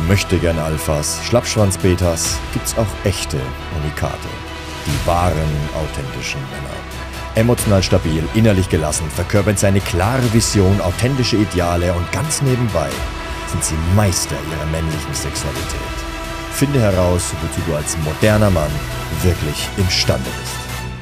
Möchtegern-Alphas, Schlappschwanz-Betas gibt's auch echte Unikate. Die wahren, authentischen Männer. Emotional stabil, innerlich gelassen, verkörpern sie eine klare Vision, authentische Ideale und ganz nebenbei sind sie Meister ihrer männlichen Sexualität. Finde heraus, wozu du als moderner Mann wirklich imstande bist.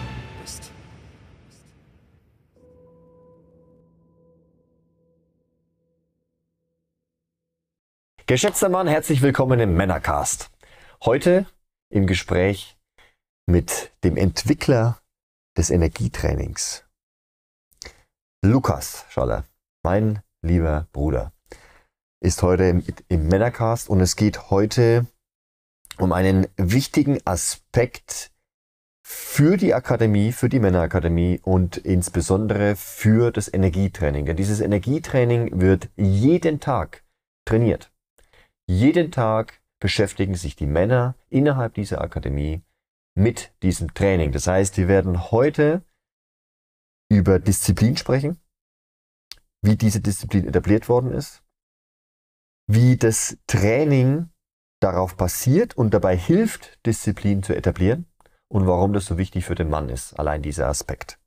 Geschätzter Mann, herzlich willkommen im Männercast. Heute im Gespräch mit dem Entwickler des Energietrainings. Lukas Schaller, mein lieber Bruder, ist heute im Männercast und es geht heute um einen wichtigen Aspekt für die Akademie, für die Männerakademie und insbesondere für das Energietraining. Denn dieses Energietraining wird jeden Tag trainiert. Jeden Tag beschäftigen sich die Männer innerhalb dieser Akademie mit diesem Training. Das heißt, wir werden heute über Disziplin sprechen, wie diese Disziplin etabliert worden ist, wie das Training darauf basiert und dabei hilft, Disziplin zu etablieren und warum das so wichtig für den Mann ist, allein dieser Aspekt.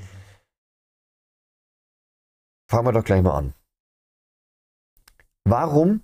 Fangen wir doch gleich mal an. Warum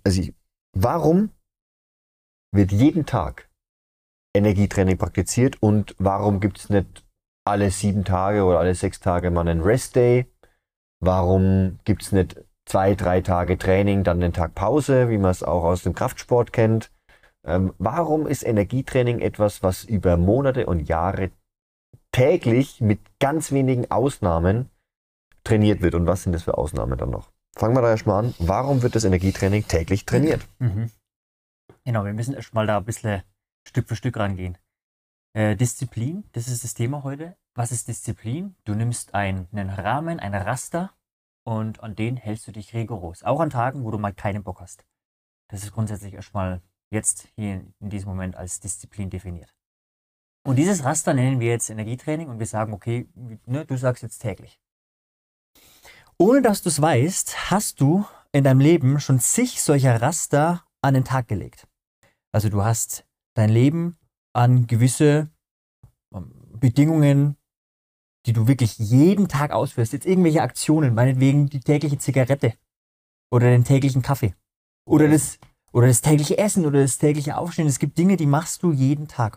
wird jeden Tag Energietraining praktiziert und warum gibt es nicht alle 7 Tage oder alle 6 Tage mal einen Rest-Day? Warum gibt es nicht 2, 3 Tage Training, dann einen Tag Pause, wie man es auch aus dem Kraftsport kennt? Warum ist Energietraining etwas, was über Monate und Jahre täglich mit ganz wenigen Ausnahmen trainiert wird? Und was sind das für Ausnahmen dann noch? Fangen wir da erstmal an. Warum wird das Energietraining täglich trainiert? Genau, wir müssen erstmal da ein bisschen Stück für Stück rangehen. Disziplin, das ist das Thema heute. Was ist Disziplin? Du nimmst einen Rahmen, ein Raster und an den hältst du dich rigoros. Auch an Tagen, wo du mal keinen Bock hast. Das ist grundsätzlich erstmal jetzt hier in diesem Moment als Disziplin definiert. Und dieses Raster nennen wir jetzt Energietraining und wir sagen, okay, ne, du sagst jetzt täglich. Ohne dass du es weißt, hast du in deinem Leben schon zig solcher Raster an den Tag gelegt. Also du hast dein Leben an gewisse Bedingungen, die du wirklich jeden Tag ausführst. Jetzt irgendwelche Aktionen, meinetwegen die tägliche Zigarette oder den täglichen Kaffee oder das tägliche Essen oder das tägliche Aufstehen. Es gibt Dinge, die machst du jeden Tag.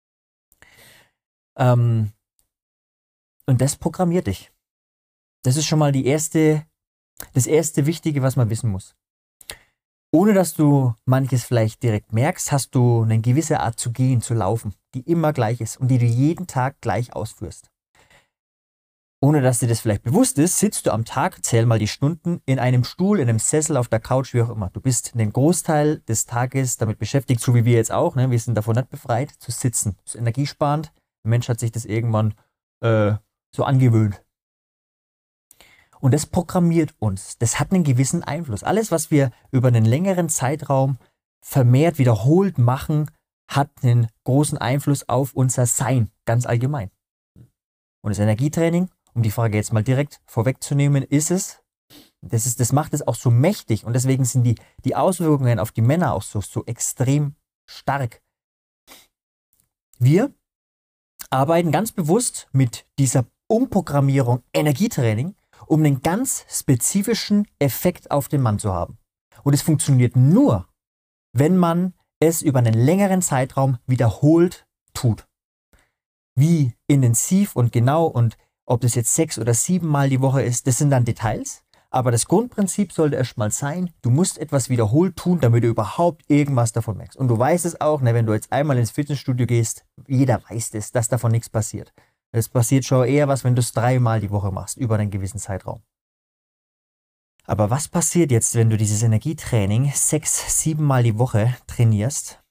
Und das programmiert dich. Das ist schon mal das erste Wichtige, was man wissen muss. Ohne dass du manches vielleicht direkt merkst, hast du eine gewisse Art zu gehen, zu laufen, die immer gleich ist und die du jeden Tag gleich ausführst. Ohne dass dir das vielleicht bewusst ist, sitzt du am Tag, zähl mal die Stunden, in einem Stuhl, in einem Sessel, auf der Couch, wie auch immer. Du bist den Großteil des Tages damit beschäftigt, so wie wir jetzt auch, ne? Wir sind davon nicht befreit, zu sitzen. Das ist energiesparend. Der Mensch hat sich das irgendwann so angewöhnt. Und das programmiert uns. Das hat einen gewissen Einfluss. Alles, was wir über einen längeren Zeitraum vermehrt wiederholt machen, hat einen großen Einfluss auf unser Sein, ganz allgemein. Und das Energietraining, um die Frage jetzt mal direkt vorwegzunehmen, das macht es auch so mächtig. Und deswegen sind die Auswirkungen auf die Männer auch so extrem stark. Wir arbeiten ganz bewusst mit dieser Umprogrammierung Energietraining, um einen ganz spezifischen Effekt auf den Mann zu haben. Und es funktioniert nur, wenn man es über einen längeren Zeitraum wiederholt tut. Wie intensiv und genau und ob das jetzt 6 oder 7 Mal die Woche ist, das sind dann Details. Aber das Grundprinzip sollte erstmal sein, du musst etwas wiederholt tun, damit du überhaupt irgendwas davon merkst. Und du weißt es auch, ne, wenn du jetzt einmal ins Fitnessstudio gehst, jeder weiß es, dass davon nichts passiert. Es passiert schon eher was, wenn du es 3 Mal die Woche machst, über einen gewissen Zeitraum. Aber was passiert jetzt, wenn du dieses Energietraining 6, 7 Mal die Woche trainierst?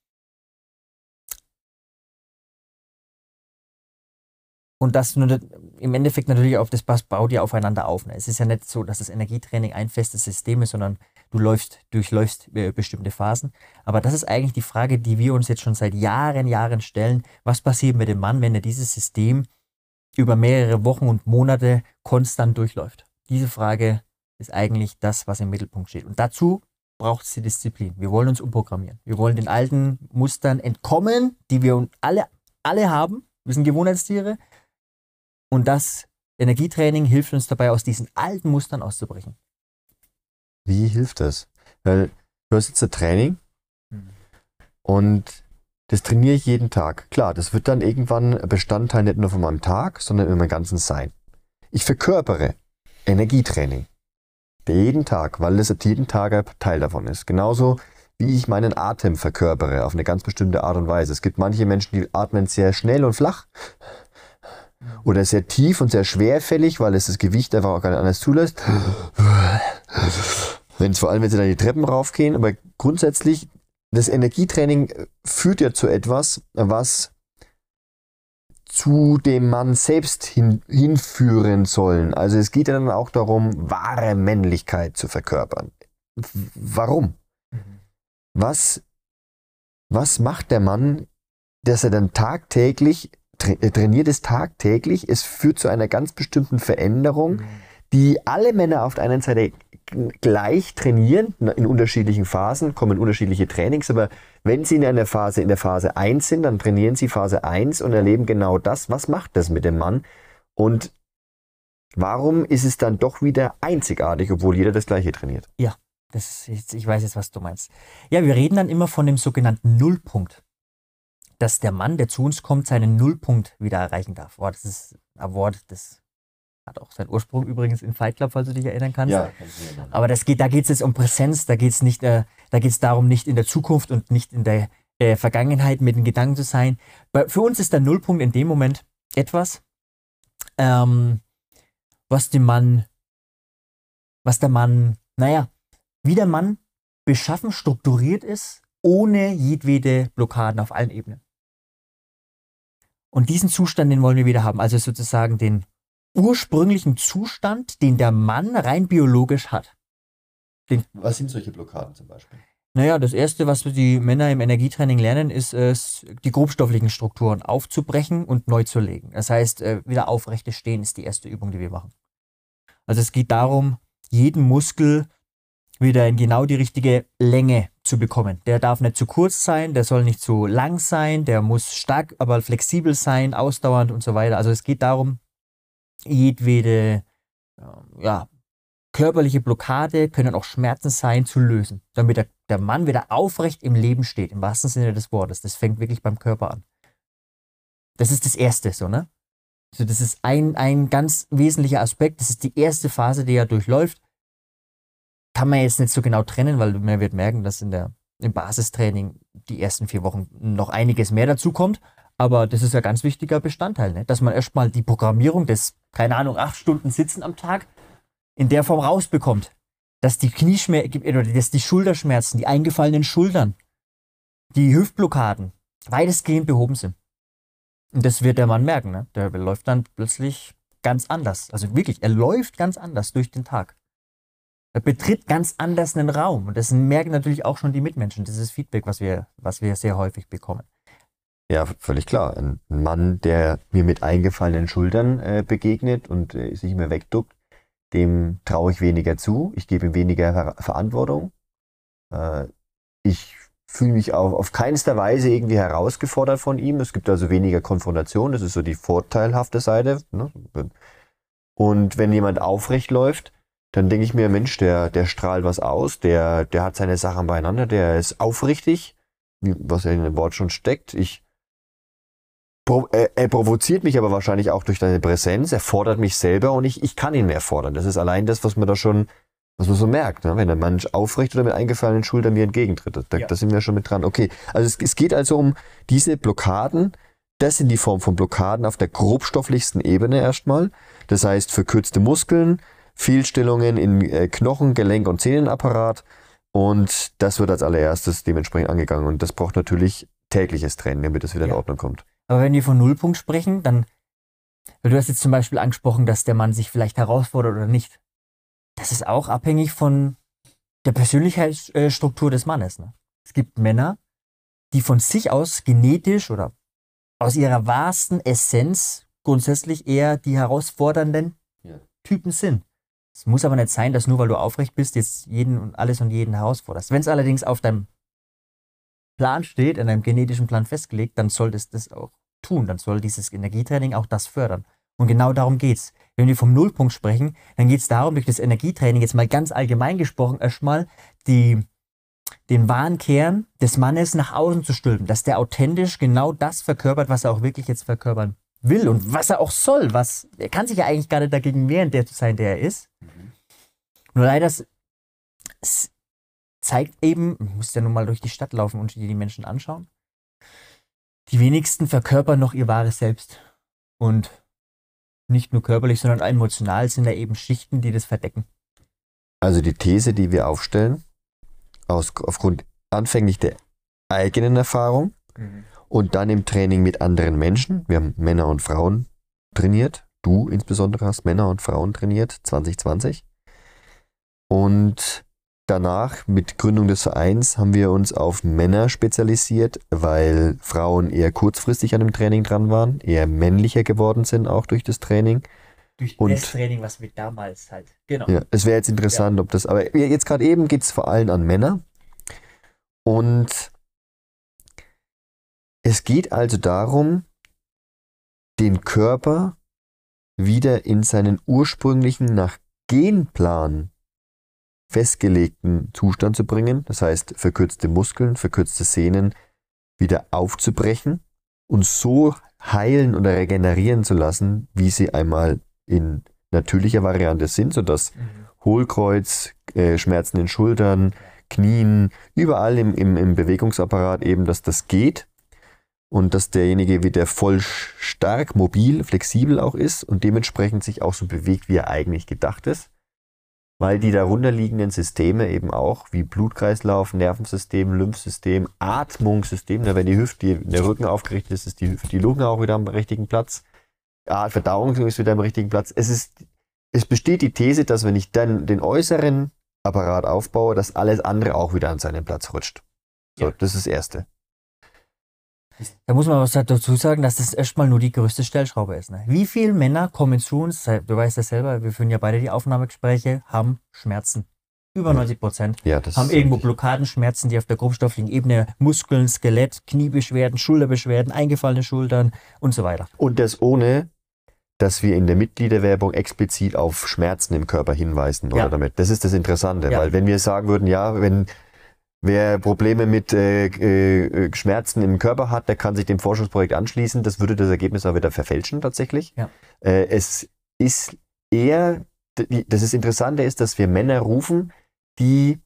Und das nur im Endeffekt natürlich auf das baut ja aufeinander auf. Ne? Es ist ja nicht so, dass das Energietraining ein festes System ist, sondern du durchläufst bestimmte Phasen. Aber das ist eigentlich die Frage, die wir uns jetzt schon seit Jahren stellen. Was passiert mit dem Mann, wenn er dieses System über mehrere Wochen und Monate konstant durchläuft? Diese Frage ist eigentlich das, was im Mittelpunkt steht. Und dazu braucht es die Disziplin. Wir wollen uns umprogrammieren. Wir wollen den alten Mustern entkommen, die wir alle haben. Wir sind Gewohnheitstiere. Und das Energietraining hilft uns dabei, aus diesen alten Mustern auszubrechen. Wie hilft das? Weil du hast jetzt ein Training und das trainiere ich jeden Tag. Klar, das wird dann irgendwann Bestandteil nicht nur von meinem Tag, sondern in meinem ganzen Sein. Ich verkörpere Energietraining. Jeden Tag, weil es jeden Tag ein Teil davon ist. Genauso wie ich meinen Atem verkörpere, auf eine ganz bestimmte Art und Weise. Es gibt manche Menschen, die atmen sehr schnell und flach oder sehr tief und sehr schwerfällig, weil es das Gewicht einfach auch gar nicht anders zulässt. Vor allem, wenn sie dann die Treppen raufgehen. Aber grundsätzlich, das Energietraining führt ja zu etwas, was zu dem Mann selbst hinführen sollen. Also es geht ja dann auch darum, wahre Männlichkeit zu verkörpern. Warum? Was macht der Mann, dass er dann tagtäglich, trainiert es tagtäglich, es führt zu einer ganz bestimmten Veränderung, die alle Männer auf der einen Seite gleich trainieren, in unterschiedlichen Phasen, kommen unterschiedliche Trainings, aber wenn sie in der Phase 1 sind, dann trainieren sie Phase 1 und erleben genau das. Was macht das mit dem Mann? Und warum ist es dann doch wieder einzigartig, obwohl jeder das Gleiche trainiert? Ja, ich weiß jetzt, was du meinst. Ja, wir reden dann immer von dem sogenannten Nullpunkt. Dass der Mann, der zu uns kommt, seinen Nullpunkt wieder erreichen darf. Boah, das ist ein Wort, das hat auch seinen Ursprung übrigens in Fight Club, falls du dich erinnern kannst. Ja, aber da geht es jetzt um Präsenz, da geht es darum, nicht in der Zukunft und nicht in der Vergangenheit mit den Gedanken zu sein. Für uns ist der Nullpunkt in dem Moment etwas, wie der Mann beschaffen, strukturiert ist, ohne jedwede Blockaden auf allen Ebenen. Und diesen Zustand, den wollen wir wieder haben, also sozusagen den ursprünglichen Zustand, den der Mann rein biologisch hat. Was sind solche Blockaden zum Beispiel? Naja, das Erste, was die Männer im Energietraining lernen, ist es, die grobstofflichen Strukturen aufzubrechen und neu zu legen. Das heißt, wieder aufrechtes Stehen ist die erste Übung, die wir machen. Also es geht darum, jeden Muskel wieder in genau die richtige Länge zu bekommen. Der darf nicht zu kurz sein, der soll nicht zu lang sein, der muss stark, aber flexibel sein, ausdauernd und so weiter. Also es geht darum, jedwede körperliche Blockade, können auch Schmerzen sein, zu lösen, damit der Mann wieder aufrecht im Leben steht, im wahrsten Sinne des Wortes. Das fängt wirklich beim Körper an. Das ist das Erste, so, ne? Also das ist ein ganz wesentlicher Aspekt, das ist die erste Phase, die er durchläuft. Kann man jetzt nicht so genau trennen, weil man wird merken, dass im Basistraining die ersten 4 Wochen noch einiges mehr dazu kommt. Aber das ist ein ganz wichtiger Bestandteil, ne? Dass man erstmal die Programmierung des, 8 Stunden Sitzen am Tag in der Form rausbekommt. Dass die dass die Schulterschmerzen, die eingefallenen Schultern, die Hüftblockaden weitestgehend behoben sind. Und das wird der Mann merken, ne? Der läuft dann plötzlich ganz anders. Also wirklich, er läuft ganz anders durch den Tag. Er betritt ganz anders einen Raum. Und das merken natürlich auch schon die Mitmenschen. Das ist Feedback, was wir sehr häufig bekommen. Ja, völlig klar. Ein Mann, der mir mit eingefallenen Schultern begegnet und sich immer wegduckt, dem traue ich weniger zu. Ich gebe ihm weniger Verantwortung. Ich fühle mich auf keinster Weise irgendwie herausgefordert von ihm. Es gibt also weniger Konfrontation. Das ist so die vorteilhafte Seite, ne? Und wenn jemand aufrecht läuft, dann denke ich mir, Mensch, der strahlt was aus, der hat seine Sachen beieinander, der ist aufrichtig, was ja in dem Wort schon steckt. Er provoziert mich aber wahrscheinlich auch durch seine Präsenz, er fordert mich selber und ich kann ihn mehr fordern. Das ist allein das, was man so merkt, ne? Wenn der Mensch aufrecht oder mit eingefallenen Schultern mir entgegentritt. Da sind wir schon mit dran. Okay, also es geht also um diese Blockaden. Das sind die Form von Blockaden auf der grobstofflichsten Ebene erstmal. Das heißt, verkürzte Muskeln, Fehlstellungen in Knochen, Gelenk und Sehnenapparat. Und das wird als allererstes dementsprechend angegangen. Und das braucht natürlich tägliches Training, damit es wieder in Ordnung kommt. Aber wenn wir von Nullpunkt sprechen, dann, du hast jetzt zum Beispiel angesprochen, dass der Mann sich vielleicht herausfordert oder nicht. Das ist auch abhängig von der Persönlichkeitsstruktur des Mannes, ne? Es gibt Männer, die von sich aus genetisch oder aus ihrer wahrsten Essenz grundsätzlich eher die herausfordernden Typen sind. Es muss aber nicht sein, dass nur weil du aufrecht bist, jetzt jeden und alles und jeden herausforderst. Wenn es allerdings auf deinem Plan steht, in deinem genetischen Plan festgelegt, dann solltest du das auch tun. Dann soll dieses Energietraining auch das fördern. Und genau darum geht's. Wenn wir vom Nullpunkt sprechen, dann geht es darum, durch das Energietraining, jetzt mal ganz allgemein gesprochen, erstmal den wahren Kern des Mannes nach außen zu stülpen, dass der authentisch genau das verkörpert, was er auch wirklich jetzt verkörpern will und was er auch soll. Er kann sich ja eigentlich gar nicht dagegen wehren, der zu sein, der er ist. Nur leider es zeigt eben, du musst ja nun mal durch die Stadt laufen und dir die Menschen anschauen, die wenigsten verkörpern noch ihr wahres Selbst. Und nicht nur körperlich, sondern emotional sind da eben Schichten, die das verdecken. Also die These, die wir aufstellen, aufgrund anfänglich der eigenen Erfahrung und dann im Training mit anderen Menschen. Wir haben Männer und Frauen trainiert. Du insbesondere hast Männer und Frauen trainiert, 2020. Und danach, mit Gründung des Vereins, haben wir uns auf Männer spezialisiert, weil Frauen eher kurzfristig an dem Training dran waren, eher männlicher geworden sind auch durch das Training. Durch das Training, was wir damals halt, genau. Ja, es wäre jetzt interessant, ob das, aber jetzt gerade eben geht es vor allem an Männer. Und es geht also darum, den Körper wieder in seinen ursprünglichen, nach Genplan festgelegten Zustand zu bringen. Das heißt, verkürzte Muskeln, verkürzte Sehnen wieder aufzubrechen und so heilen oder regenerieren zu lassen, wie sie einmal in natürlicher Variante sind, sodass Hohlkreuz, Schmerzen in Schultern, Knien, überall im Bewegungsapparat eben, dass das geht und dass derjenige wieder voll stark, mobil, flexibel auch ist und dementsprechend sich auch so bewegt, wie er eigentlich gedacht ist. Weil die darunterliegenden Systeme eben auch, wie Blutkreislauf, Nervensystem, Lymphsystem, Atmungssystem, wenn der Rücken aufgerichtet ist, ist die Lunge auch wieder am richtigen Platz. Verdauung ist wieder am richtigen Platz. Es besteht die These, dass wenn ich dann den äußeren Apparat aufbaue, dass alles andere auch wieder an seinen Platz rutscht. So, ja. Das ist das Erste. Da muss man was dazu sagen, dass das erstmal nur die größte Stellschraube ist. Ne? Wie viele Männer kommen zu uns, du weißt ja selber, wir führen ja beide die Aufnahmegespräche, haben Schmerzen. Über 90% haben irgendwo Blockadenschmerzen, die auf der grobstofflichen Ebene, Muskeln, Skelett, Kniebeschwerden, Schulterbeschwerden, eingefallene Schultern und so weiter. Und das ohne, dass wir in der Mitgliederwerbung explizit auf Schmerzen im Körper hinweisen oder damit. Das ist das Interessante, weil wenn wir sagen würden, wer Probleme mit Schmerzen im Körper hat, der kann sich dem Forschungsprojekt anschließen. Das würde das Ergebnis auch wieder verfälschen tatsächlich. Ja. Es ist eher, das Interessante ist, dass wir Männer rufen, die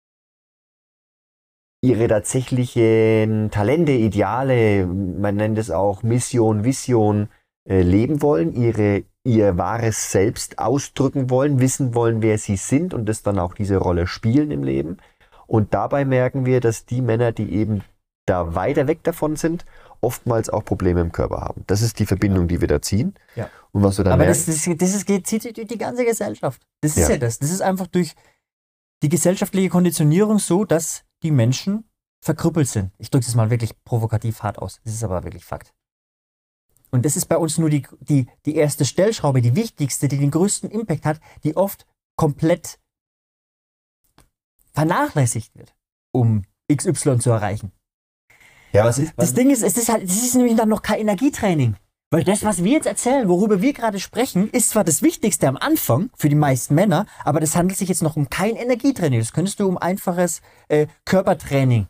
ihre tatsächlichen Talente, Ideale, man nennt es auch Mission, Vision, leben wollen, ihr wahres Selbst ausdrücken wollen, wissen wollen, wer sie sind und das dann auch diese Rolle spielen im Leben. Und dabei merken wir, dass die Männer, die eben da weiter weg davon sind, oftmals auch Probleme im Körper haben. Das ist die Verbindung, die wir da ziehen. Ja. Und was wir dann merken, zieht sich durch die ganze Gesellschaft. Das ist ja das. Das ist einfach durch die gesellschaftliche Konditionierung so, dass die Menschen verkrüppelt sind. Ich drücke es mal wirklich provokativ hart aus. Das ist aber wirklich Fakt. Und das ist bei uns nur die erste Stellschraube, die wichtigste, die den größten Impact hat, die oft komplett vernachlässigt wird, um XY zu erreichen. Ja, das Ding ist, es ist nämlich dann noch kein Energietraining. Weil das, was wir jetzt erzählen, worüber wir gerade sprechen, ist zwar das Wichtigste am Anfang für die meisten Männer, aber das handelt sich jetzt noch um kein Energietraining. Das könntest du um einfaches Körpertraining,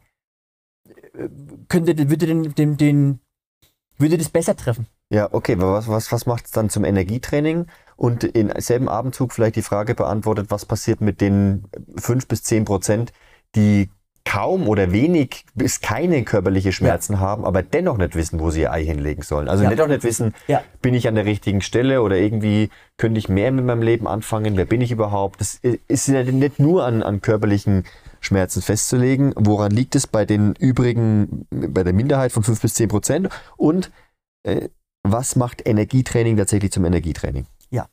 würde das besser treffen. Ja, okay, aber was macht es dann zum Energietraining? Und in selben Abendzug vielleicht die Frage beantwortet, was passiert mit den 5-10%, die kaum oder wenig bis keine körperliche Schmerzen haben, aber dennoch nicht wissen, wo sie ihr Ei hinlegen sollen. Also dennoch nicht wissen, bin ich an der richtigen Stelle oder irgendwie könnte ich mehr mit meinem Leben anfangen, wer bin ich überhaupt? Das ist ja nicht nur an körperlichen Schmerzen festzulegen. Woran liegt es bei den übrigen, bei der Minderheit von 5-10%? Und was macht Energietraining tatsächlich zum Energietraining? Ja.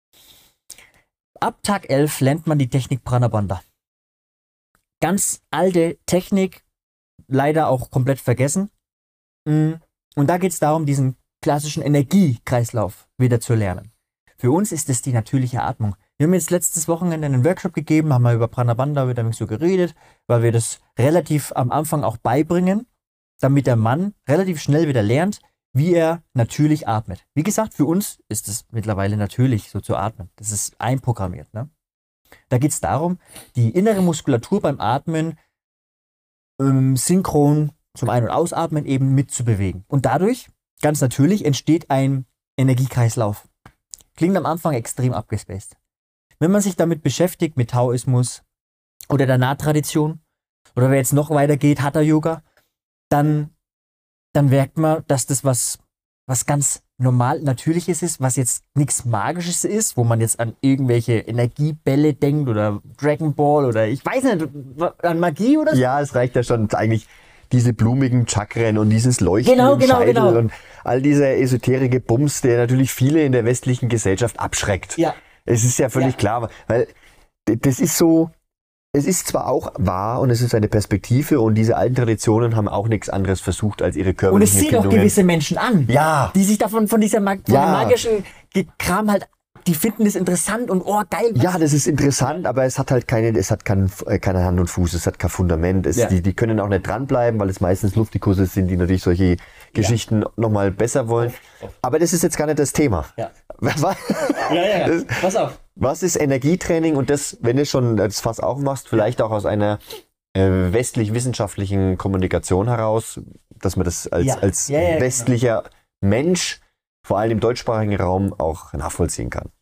Ab Tag 11 lernt man die Technik Pranabandha. Ganz alte Technik, leider auch komplett vergessen. Und da geht es darum, diesen klassischen Energiekreislauf wieder zu lernen. Für uns ist es die natürliche Atmung. Wir haben jetzt letztes Wochenende einen Workshop gegeben, haben mal über Pranabandha wieder so geredet, weil wir das relativ am Anfang auch beibringen, damit der Mann relativ schnell wieder lernt, wie er natürlich atmet. Wie gesagt, für uns ist es mittlerweile natürlich, so zu atmen. Das ist einprogrammiert. Ne? Da geht es darum, die innere Muskulatur beim Atmen synchron zum Ein- und Ausatmen eben mitzubewegen. Und dadurch, ganz natürlich, entsteht ein Energiekreislauf. Klingt am Anfang extrem abgespaced. Wenn man sich damit beschäftigt, mit Taoismus oder der Naht-Tradition, oder wer jetzt noch weiter geht, Hatha-Yoga, dann merkt man, dass das was ganz normal Natürliches ist, was jetzt nichts Magisches ist, wo man jetzt an irgendwelche Energiebälle denkt oder Dragon Ball oder ich weiß nicht, an Magie oder so. Ja, es reicht ja schon eigentlich diese blumigen Chakren und dieses Leuchten Genau, im genau, Scheitel genau. und all dieser esoterische Bums, der natürlich viele in der westlichen Gesellschaft abschreckt. Ja. Es ist ja völlig klar, weil das ist so, es ist zwar auch wahr und es ist eine Perspektive und diese alten Traditionen haben auch nichts anderes versucht als ihre Und es körperlichen sieht auch Empfindungen. gewisse Menschen an, Ja, die sich davon von diesem magischen Kram halt, die finden das interessant und oh geil. ja, das ist interessant, aber es hat halt keine Hand und Fuß, es hat kein Fundament. Ja. Die können auch nicht dranbleiben, weil es meistens Luftikusse sind, die natürlich solche Geschichten nochmal besser wollen. Aber das ist jetzt gar nicht das Thema. Ja. Was, Ja. Pass auf. was ist Energietraining? Und das, wenn du schon das Fass aufmachst, vielleicht auch aus einer westlich-wissenschaftlichen Kommunikation heraus, dass man das als genau. westlicher Mensch, vor allem im deutschsprachigen Raum, auch nachvollziehen kann.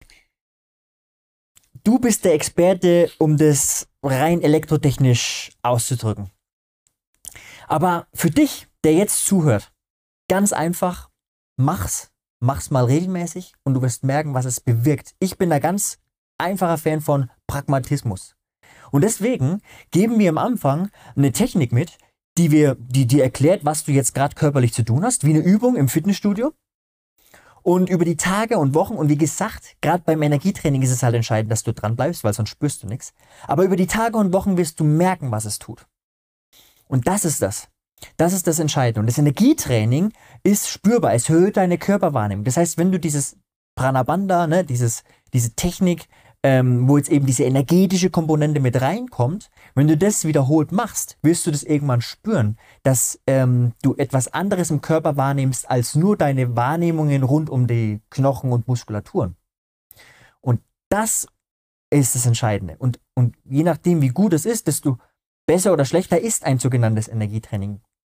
Du bist der Experte, um das rein elektrotechnisch auszudrücken. Aber für dich, der jetzt zuhört, ganz einfach, mach's mal regelmäßig und du wirst merken, was es bewirkt. Ich bin da ganz einfacher Fan von Pragmatismus. Und deswegen geben wir am Anfang eine Technik mit, die dir erklärt, was du jetzt gerade körperlich zu tun hast, wie eine Übung im Fitnessstudio. Und über die Tage und Wochen, und wie gesagt, gerade beim Energietraining ist es halt entscheidend, dass du dran bleibst, weil sonst spürst du nichts. Aber über die Tage und Wochen wirst du merken, was es tut. Und das ist das. Das ist das Entscheidende. Und das Energietraining ist spürbar. Es erhöht deine Körperwahrnehmung. Das heißt, wenn du dieses Pranabandha, ne, diese Technik, wo jetzt eben diese energetische Komponente mit reinkommt, wenn du das wiederholt machst, wirst du das irgendwann spüren, dass du etwas anderes im Körper wahrnimmst, als nur deine Wahrnehmungen rund um die Knochen und Muskulaturen. Und das ist das Entscheidende. Und je nachdem, wie gut es ist, desto besser oder schlechter ist ein sogenanntes Energietraining.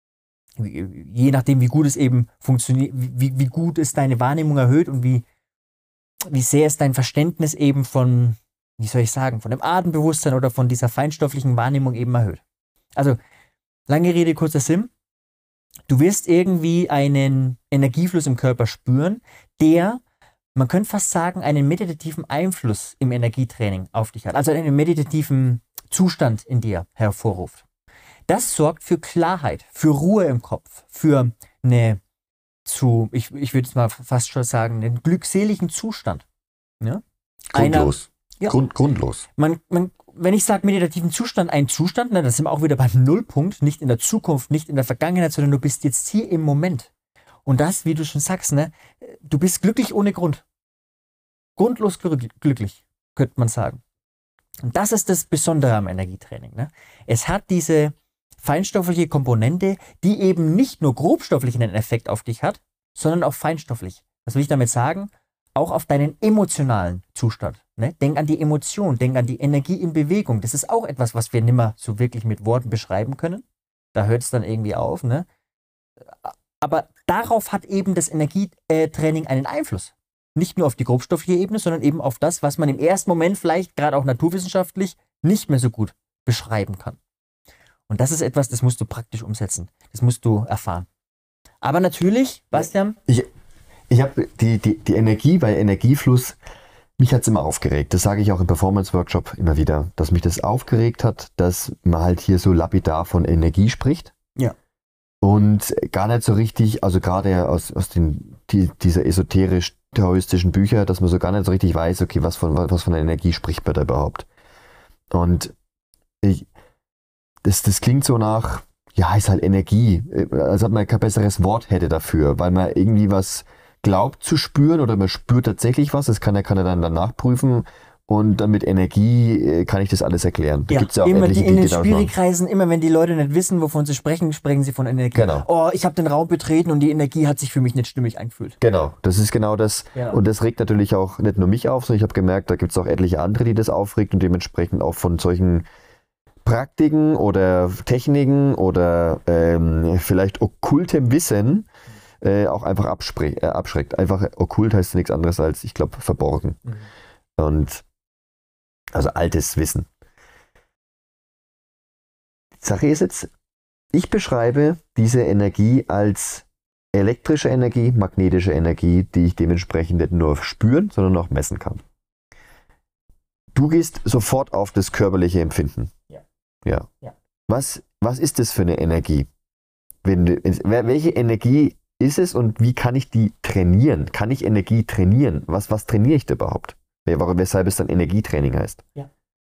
Je nachdem, wie gut es eben funktioniert, wie gut ist deine Wahrnehmung erhöht und wie sehr ist dein Verständnis eben von, wie soll ich sagen, von dem Atembewusstsein oder von dieser feinstofflichen Wahrnehmung eben erhöht. Also, lange Rede, kurzer Sinn. Du wirst irgendwie einen Energiefluss im Körper spüren, der, man könnte fast sagen, einen meditativen Einfluss im Energietraining auf dich hat. Also einen meditativen Zustand in dir hervorruft. Das sorgt für Klarheit, für Ruhe im Kopf, für ich würde jetzt mal fast schon sagen, einen glückseligen Zustand. Ja? Grundlos. Ja. Grundlos. Wenn ich sage meditativen Zustand, ein Zustand, dann sind wir auch wieder beim Nullpunkt, nicht in der Zukunft, nicht in der Vergangenheit, sondern du bist jetzt hier im Moment. Und das, wie du schon sagst, ne, du bist glücklich ohne Grund. Grundlos glücklich, könnte man sagen. Und das ist das Besondere am Energietraining. Ne? Es hat diese feinstoffliche Komponente, die eben nicht nur grobstofflich einen Effekt auf dich hat, sondern auch feinstofflich. Was will ich damit sagen? Auch auf deinen emotionalen Zustand. Ne? Denk an die Emotion, denk an die Energie in Bewegung. Das ist auch etwas, was wir nimmer so wirklich mit Worten beschreiben können. Da hört es dann irgendwie auf. Ne? Aber darauf hat eben das Energietraining einen Einfluss. Nicht nur auf die grobstoffliche Ebene, sondern eben auf das, was man im ersten Moment vielleicht gerade auch naturwissenschaftlich nicht mehr so gut beschreiben kann. Und das ist etwas, das musst du praktisch umsetzen. Das musst du erfahren. Aber natürlich, Bastian? Ich habe die Energie, weil Energiefluss, mich hat es immer aufgeregt. Das sage ich auch im Performance-Workshop immer wieder, dass mich das aufgeregt hat, dass man halt hier so lapidar von Energie spricht. Ja. Und gar nicht so richtig, also gerade aus dieser esoterisch-taoistischen Bücher, dass man so gar nicht so richtig weiß, okay, was von der Energie spricht man da überhaupt. Und das klingt so nach, ja, ist halt Energie, als ob man kein besseres Wort hätte dafür, weil man irgendwie was glaubt zu spüren oder man spürt tatsächlich was, das kann er dann nachprüfen, Und dann mit Energie kann ich das alles erklären. Da gibt's ja auch immer etliche, in den genau das machen. Schwierigkeiten, immer wenn die Leute nicht wissen, wovon sie sprechen, sprechen sie von Energie. Genau. Oh, ich habe den Raum betreten und die Energie hat sich für mich nicht stimmig angefühlt. Genau, das ist genau das. Genau. Und das regt natürlich auch nicht nur mich auf, sondern ich habe gemerkt, da gibt es auch etliche andere, die das aufregt und dementsprechend auch von solchen Praktiken oder Techniken oder vielleicht okkultem Wissen auch einfach abschreckt. Einfach okkult heißt nichts anderes als, ich glaube, verborgen. Und also altes Wissen. Die Sache ist jetzt, ich beschreibe diese Energie als elektrische Energie, magnetische Energie, die ich dementsprechend nicht nur spüren, sondern auch messen kann. Du gehst sofort auf das körperliche Empfinden. Ja. Was ist das für eine Energie? Welche Energie ist es und wie kann ich die trainieren? Kann ich Energie trainieren? Was trainiere ich da überhaupt? Weshalb es dann Energietraining heißt. Ja.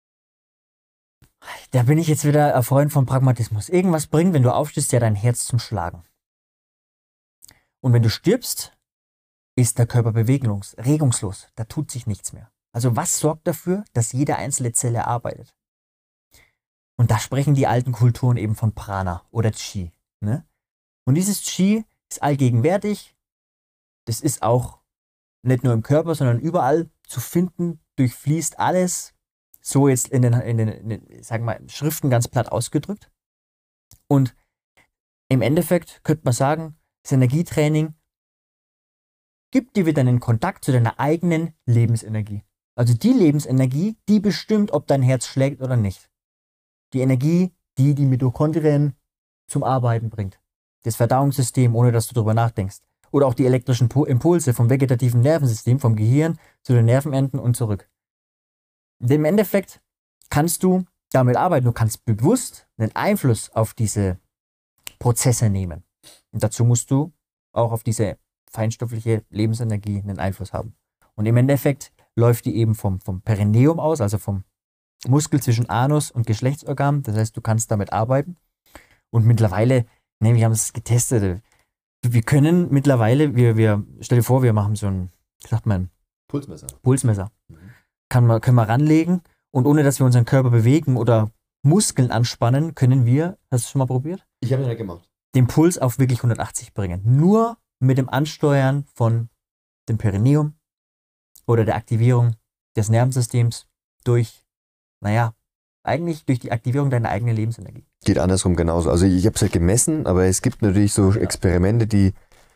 Da bin ich jetzt wieder ein Freund vom Pragmatismus. Irgendwas bringt, wenn du aufstehst, ja dein Herz zum Schlagen. Und wenn du stirbst, ist der Körper regungslos. Da tut sich nichts mehr. Also was sorgt dafür, dass jede einzelne Zelle arbeitet? Und da sprechen die alten Kulturen eben von Prana oder Chi. Ne? Und dieses Chi ist allgegenwärtig. Das ist auch nicht nur im Körper, sondern überall zu finden, durchfließt alles. So jetzt in den sagen wir mal, Schriften ganz platt ausgedrückt. Und im Endeffekt könnte man sagen, das Energietraining gibt dir wieder einen Kontakt zu deiner eigenen Lebensenergie. Also die Lebensenergie, die bestimmt, ob dein Herz schlägt oder nicht. Die Energie, die die Mitochondrien zum Arbeiten bringt. Das Verdauungssystem, ohne dass du darüber nachdenkst. Oder auch die elektrischen Impulse vom vegetativen Nervensystem, vom Gehirn zu den Nervenenden und zurück. Im Endeffekt kannst du damit arbeiten. Du kannst bewusst einen Einfluss auf diese Prozesse nehmen. Und dazu musst du auch auf diese feinstoffliche Lebensenergie einen Einfluss haben. Und im Endeffekt läuft die eben vom Perineum aus, also vom Muskel zwischen Anus und Geschlechtsorgan. Das heißt, du kannst damit arbeiten. Und mittlerweile, wir haben es getestet. Wir können mittlerweile, stell dir vor, wir machen so ein, wie sagt man? Pulsmesser. Können wir ranlegen und ohne, dass wir unseren Körper bewegen oder Muskeln anspannen, können wir, hast du es schon mal probiert? Ich habe es nicht gemacht. Den Puls auf wirklich 180 bringen. Nur mit dem Ansteuern von dem Perineum oder der Aktivierung des Nervensystems durch, eigentlich durch die Aktivierung deiner eigenen Lebensenergie. Geht andersrum genauso. Also ich habe es halt gemessen, aber es gibt natürlich so Experimente, die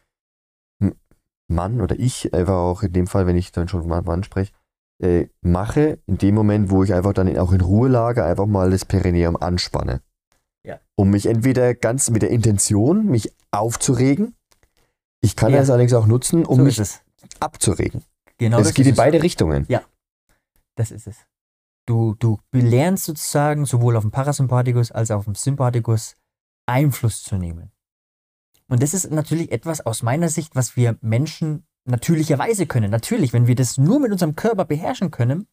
man oder ich einfach auch in dem Fall, wenn ich dann schon Mann spreche, mache, in dem Moment, wo ich einfach dann auch in Ruhelage einfach mal das Perineum anspanne. Ja. Um mich entweder ganz mit der Intention, mich aufzuregen, ich kann das allerdings auch nutzen, um mich abzuregen. Genau, es geht in beide Richtungen. Ja, das ist es. Du lernst sozusagen sowohl auf dem Parasympathikus als auch auf dem Sympathikus Einfluss zu nehmen. Und das ist natürlich etwas aus meiner Sicht, was wir Menschen natürlicherweise können. Natürlich, wenn wir das nur mit unserem Körper beherrschen können,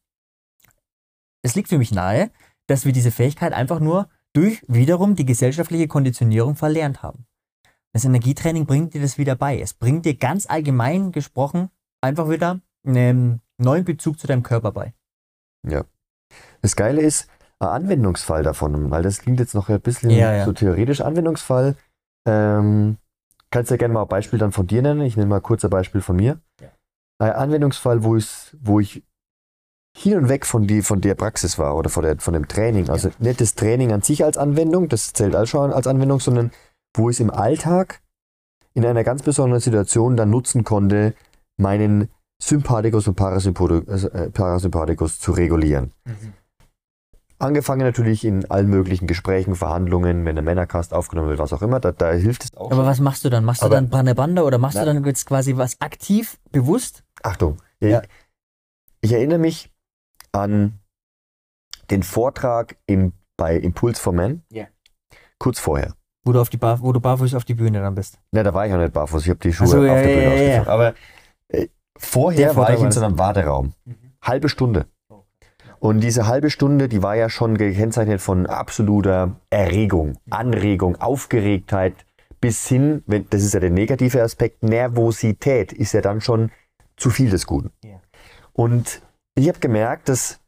es liegt für mich nahe, dass wir diese Fähigkeit einfach nur durch wiederum die gesellschaftliche Konditionierung verlernt haben. Das Energietraining bringt dir das wieder bei. Es bringt dir ganz allgemein gesprochen einfach wieder einen neuen Bezug zu deinem Körper bei. Ja. Das Geile ist, ein Anwendungsfall davon, weil das klingt jetzt noch ein bisschen so theoretisch. Anwendungsfall, kannst du ja gerne mal ein Beispiel dann von dir nennen. Ich nenne mal kurz ein Beispiel von mir. Ja. Ein Anwendungsfall, wo ich hin und weg von der Praxis war oder von dem Training. Also nicht das Training an sich als Anwendung, das zählt auch schon als Anwendung, sondern wo ich es im Alltag in einer ganz besonderen Situation dann nutzen konnte, meinen Sympathikus und Parasympathikus zu regulieren. Mhm. Angefangen natürlich in allen möglichen Gesprächen, Verhandlungen, wenn der Männercast aufgenommen wird, was auch immer, da hilft es auch. Aber was machst du dann? Machst du dann eine Bande oder machst du dann jetzt quasi was aktiv, bewusst? Achtung, ich erinnere mich an den Vortrag bei Impulse for Men, kurz vorher. Wo du barfuß auf die Bühne dann bist. Ne, da war ich auch nicht barfuß, ich habe die Schuhe auf der Bühne ausgezogen. Aber vorher war ich in so einem Warteraum. Halbe Stunde. Und diese halbe Stunde, die war ja schon gekennzeichnet von absoluter Erregung, Anregung, Aufgeregtheit bis hin, das ist ja der negative Aspekt, Nervosität ist ja dann schon zu viel des Guten. Ja. Und ich habe gemerkt, dass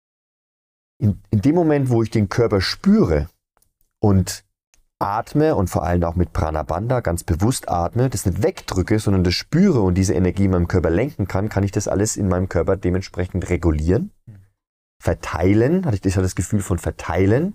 in dem Moment, wo ich den Körper spüre und atme und vor allem auch mit Pranabandha ganz bewusst atme, das nicht wegdrücke, sondern das spüre und diese Energie in meinem Körper lenken kann ich das alles in meinem Körper dementsprechend regulieren, verteilen, hatte ich das Gefühl von verteilen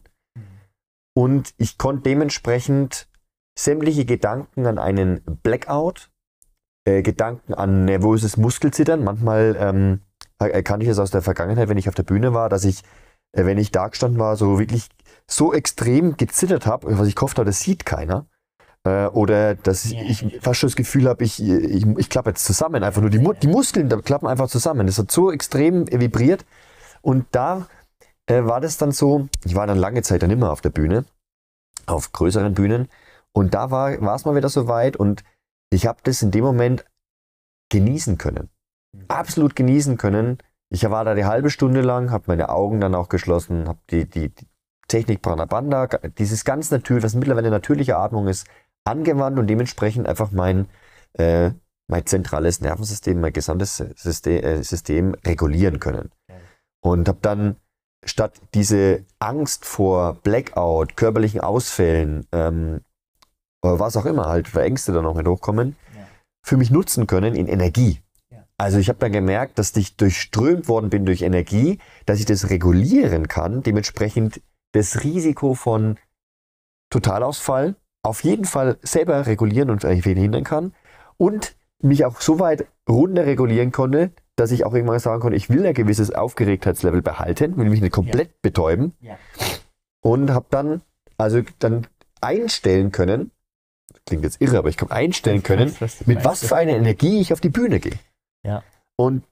und ich konnte dementsprechend sämtliche Gedanken an einen Blackout, Gedanken an nervöses Muskelzittern, manchmal kannte ich das aus der Vergangenheit, wenn ich auf der Bühne war, dass ich, wenn ich da gestanden war, so wirklich so extrem gezittert habe, was ich gehofft habe, das sieht keiner. Oder dass ich fast schon das Gefühl habe, ich klappe jetzt zusammen. Einfach nur die Muskeln da klappen einfach zusammen. Das hat so extrem vibriert. Und da war das dann so, ich war dann lange Zeit dann immer auf der Bühne, auf größeren Bühnen. Und da war es mal wieder so weit und ich habe das in dem Moment genießen können. Absolut genießen können. Ich war da die halbe Stunde lang, habe meine Augen dann auch geschlossen, habe die Technik Pranabandha, dieses ganz natürlich, was mittlerweile natürliche Atmung ist, angewandt und dementsprechend einfach mein zentrales Nervensystem, mein gesamtes System regulieren können. Und habe dann statt diese Angst vor Blackout, körperlichen Ausfällen, oder was auch immer halt, für Ängste dann noch mit hochkommen, für mich nutzen können in Energie. Also ich habe dann gemerkt, dass ich durchströmt worden bin durch Energie, dass ich das regulieren kann, dementsprechend das Risiko von Totalausfall auf jeden Fall selber regulieren und verhindern kann und mich auch so weit runter regulieren konnte, dass ich auch irgendwann sagen konnte, ich will ein gewisses Aufgeregtheitslevel behalten, will mich nicht komplett betäuben und habe dann einstellen können, klingt jetzt irre, aber ich kann einstellen können, mit was für einer Energie ich auf die Bühne gehe. Ja. Und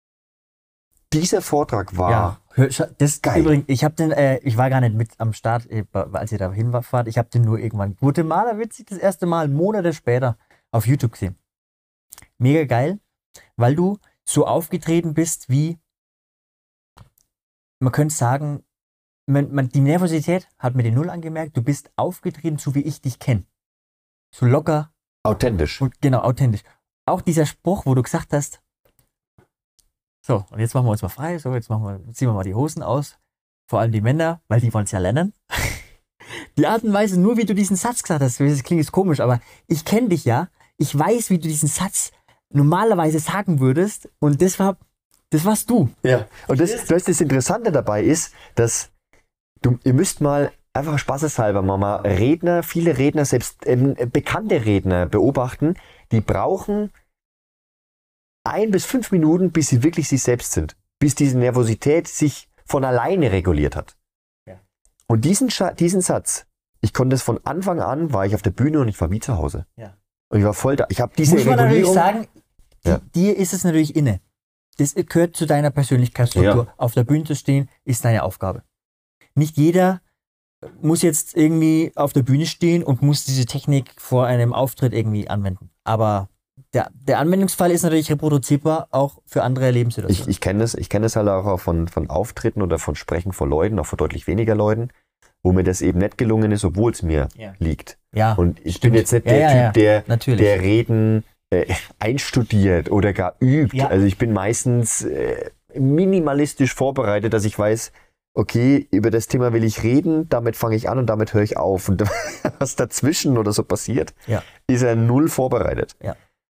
dieser Vortrag war das geil. Übrigens, ich war gar nicht mit am Start, als ihr da hinfahrt. Ich habe den nur irgendwann, Guatemala witzig, das erste Mal, Monate später, auf YouTube gesehen. Mega geil, weil du so aufgetreten bist wie, man könnte sagen, die Nervosität hat mir den Null angemerkt, du bist aufgetreten, so wie ich dich kenne. So locker. Authentisch. Genau, authentisch. Auch dieser Spruch, wo du gesagt hast, so, und jetzt machen wir uns mal frei, so, ziehen wir mal die Hosen aus, vor allem die Männer, weil die wollen es ja lernen. Die Art und Weise, nur wie du diesen Satz gesagt hast, das klingt jetzt komisch, aber ich kenne dich ja, ich weiß, wie du diesen Satz normalerweise sagen würdest und das warst du. Ja, und das Interessante dabei ist, dass ihr müsst mal einfach spaßeshalber mal Redner, viele Redner, selbst bekannte Redner beobachten, die brauchen 1 bis 5 Minuten, bis sie wirklich sich selbst sind. Bis diese Nervosität sich von alleine reguliert hat. Ja. Und diesen Satz, ich konnte es von Anfang an, war ich auf der Bühne und ich war wie zu Hause. Ja. Und ich war voll da. Ich habe diese Regulierung. Muss man natürlich sagen, ja. Dir ist es natürlich inne. Das gehört zu deiner Persönlichkeitsstruktur. Ja. Auf der Bühne zu stehen, ist deine Aufgabe. Nicht jeder muss jetzt irgendwie auf der Bühne stehen und muss diese Technik vor einem Auftritt irgendwie anwenden. Aber der Anwendungsfall ist natürlich reproduzierbar auch für andere Lebenssituationen. Ich kenne es halt auch von Auftritten oder von Sprechen vor Leuten, auch vor deutlich weniger Leuten, wo mir das eben nicht gelungen ist, obwohl es mir liegt. Ja, und ich bin jetzt nicht der Typ, der Reden einstudiert oder gar übt. Ja. Also ich bin meistens minimalistisch vorbereitet, dass ich weiß, okay, über das Thema will ich reden, damit fange ich an und damit höre ich auf. Und was dazwischen oder so passiert, ist er null vorbereitet. Ja.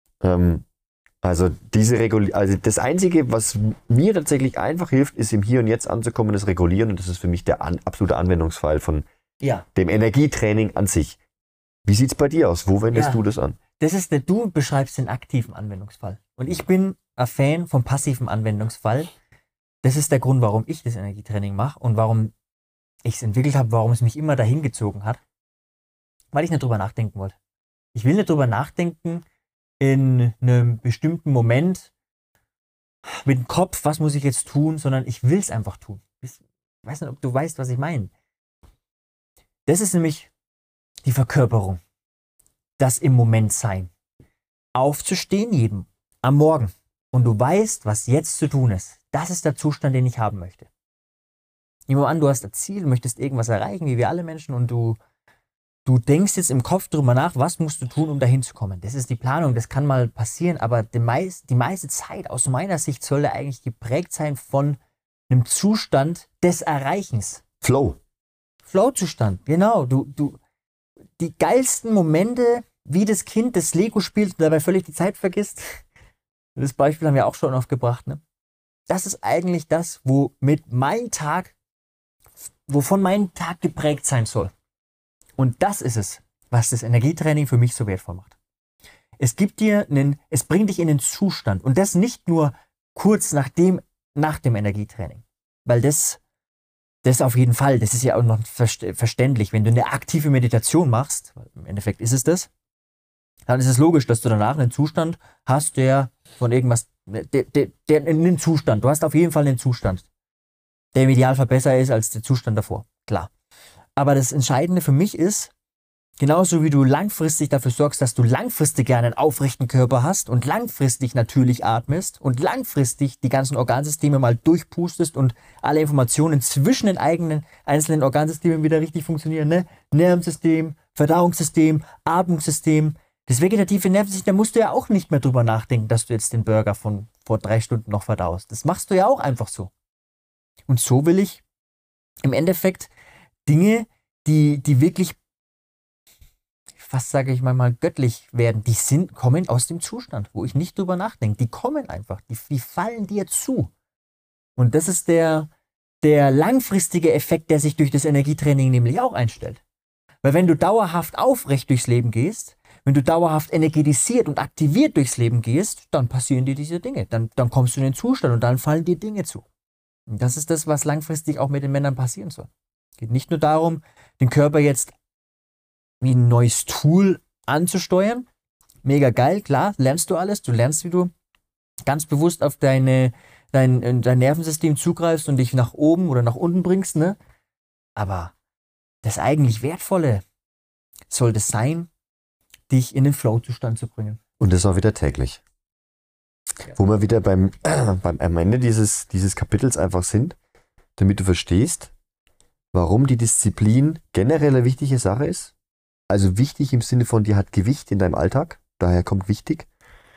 Also das Einzige, was mir tatsächlich einfach hilft, ist im Hier und Jetzt anzukommen, das Regulieren. Und das ist für mich der absolute Anwendungsfall von dem Energietraining an sich. Wie sieht es bei dir aus? Wo wendest du das an? Du beschreibst den aktiven Anwendungsfall. Und ich bin ein Fan vom passiven Anwendungsfall. Das ist der Grund, warum ich das Energietraining mache und warum ich es entwickelt habe, warum es mich immer dahin gezogen hat. Weil ich nicht drüber nachdenken wollte. Ich will nicht drüber nachdenken, in einem bestimmten Moment mit dem Kopf, was muss ich jetzt tun, sondern ich will es einfach tun. Ich weiß nicht, ob du weißt, was ich meine. Das ist nämlich die Verkörperung. Das im Moment sein. Aufzustehen am Morgen und du weißt, was jetzt zu tun ist. Das ist der Zustand, den ich haben möchte. Nehmen wir an, du hast ein Ziel, möchtest irgendwas erreichen, wie wir alle Menschen, und du du denkst jetzt im Kopf drüber nach, was musst du tun, um dahin zu kommen. Das ist die Planung, das kann mal passieren, aber die meiste Zeit aus meiner Sicht sollte eigentlich geprägt sein von einem Zustand des Erreichens. Flow. Flow-Zustand, genau. Die geilsten Momente, wie das Kind das Lego spielt und dabei völlig die Zeit vergisst. Das Beispiel haben wir auch schon oft gebracht, ne? Das ist eigentlich das, wovon mein Tag geprägt sein soll. Und das ist es, was das Energietraining für mich so wertvoll macht. Es bringt dich in den Zustand und das nicht nur kurz nach dem Energietraining. Weil das auf jeden Fall, das ist ja auch noch verständlich, wenn du eine aktive Meditation machst, weil im Endeffekt ist es das, dann ist es logisch, dass du danach einen Zustand hast, der von irgendwas, einen Zustand, du hast auf jeden Fall einen Zustand, der im Idealfall besser ist als der Zustand davor, klar. Aber das Entscheidende für mich ist, genauso wie du langfristig dafür sorgst, dass du langfristig gerne einen aufrechten Körper hast und langfristig natürlich atmest und langfristig die ganzen Organsysteme mal durchpustest und alle Informationen zwischen den einzelnen Organsystemen wieder richtig funktionieren, ne? Nervensystem, Verdauungssystem, Atmungssystem. Das vegetative Nervensystem, da musst du ja auch nicht mehr drüber nachdenken, dass du jetzt den Burger von vor 3 Stunden noch verdaust. Das machst du ja auch einfach so. Und so will ich im Endeffekt Dinge, die wirklich, fast sage ich mal, göttlich werden, kommen aus dem Zustand, wo ich nicht drüber nachdenke. Die kommen einfach, die fallen dir zu. Und das ist der langfristige Effekt, der sich durch das Energietraining nämlich auch einstellt. Weil wenn du dauerhaft aufrecht durchs Leben gehst, wenn du dauerhaft energetisiert und aktiviert durchs Leben gehst, dann passieren dir diese Dinge. Dann kommst du in den Zustand und dann fallen dir Dinge zu. Und das ist das, was langfristig auch mit den Männern passieren soll. Es geht nicht nur darum, den Körper jetzt wie ein neues Tool anzusteuern. Mega geil, klar, lernst du alles. Du lernst, wie du ganz bewusst auf dein Nervensystem zugreifst und dich nach oben oder nach unten bringst, ne? Aber das eigentlich Wertvolle soll das sein, dich in den Flow-Zustand zu bringen. Und das auch wieder täglich. Ja. Wo wir wieder am Ende dieses Kapitels einfach sind, damit du verstehst, warum die Disziplin generell eine wichtige Sache ist. Also wichtig im Sinne von, die hat Gewicht in deinem Alltag. Daher kommt wichtig.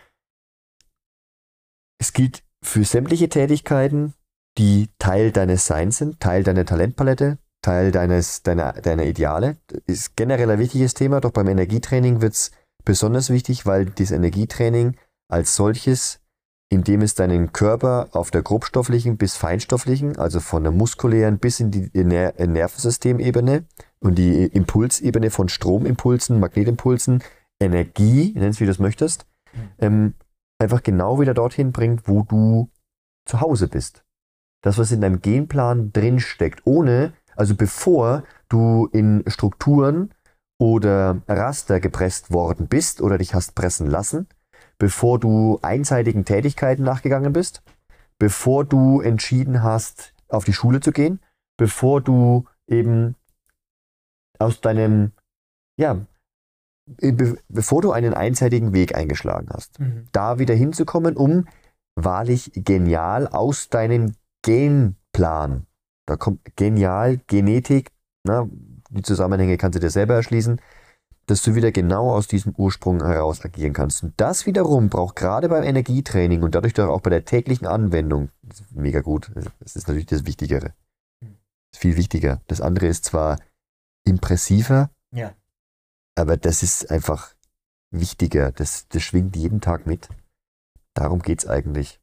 Es gilt für sämtliche Tätigkeiten, die Teil deines Seins sind, Teil deiner Talentpalette, Teil deiner Ideale. Ist generell ein wichtiges Thema, doch beim Energietraining wird es besonders wichtig, weil das Energietraining als solches, indem es deinen Körper auf der grobstofflichen bis feinstofflichen, also von der muskulären bis in die Nervensystemebene und die Impulsebene von Stromimpulsen, Magnetimpulsen, Energie, nenn es wie du es möchtest, einfach genau wieder dorthin bringt, wo du zu Hause bist. Das, was in deinem Genplan drinsteckt, also bevor du in Strukturen oder Raster gepresst worden bist oder dich hast pressen lassen, bevor du einseitigen Tätigkeiten nachgegangen bist, bevor du entschieden hast, auf die Schule zu gehen, bevor du eben bevor du einen einseitigen Weg eingeschlagen hast, da wieder hinzukommen, um wahrlich genial aus deinem Genplan, da kommt genial, Genetik, die Zusammenhänge kannst du dir selber erschließen, dass du wieder genau aus diesem Ursprung heraus agieren kannst. Und das wiederum braucht gerade beim Energietraining und dadurch doch auch bei der täglichen Anwendung, das ist mega gut, das ist natürlich das Wichtigere. Das ist viel wichtiger. Das andere ist zwar impressiver, ja, aber das ist einfach wichtiger. Das schwingt jeden Tag mit. Darum geht es eigentlich.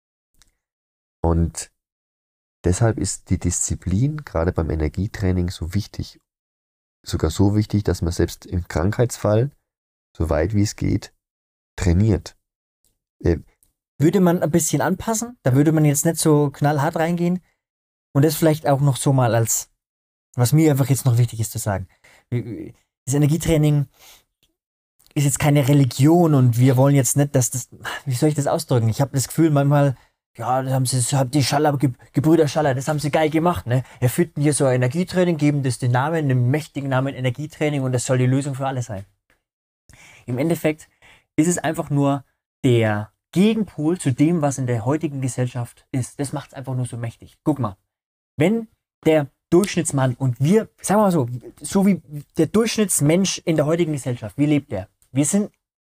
Und deshalb ist die Disziplin gerade beim Energietraining so wichtig. Sogar so wichtig, dass man selbst im Krankheitsfall, so weit wie es geht, trainiert. Würde man ein bisschen anpassen, da würde man jetzt nicht so knallhart reingehen und das vielleicht auch noch so mal als, was mir einfach jetzt noch wichtig ist zu sagen. Das Energietraining ist jetzt keine Religion und wir wollen jetzt nicht, dass das, wie soll ich das ausdrücken? Ich habe das Gefühl manchmal, ja, das haben die Gebrüder Schaller, das haben sie geil gemacht, ne? Erfinden hier so ein Energietraining, geben das den mächtigen Namen Energietraining und das soll die Lösung für alle sein. Im Endeffekt ist es einfach nur der Gegenpol zu dem, was in der heutigen Gesellschaft ist. Das macht es einfach nur so mächtig. Guck mal, wenn der Durchschnittsmann und wir, sagen wir mal so wie der Durchschnittsmensch in der heutigen Gesellschaft, wie lebt der? Wir sind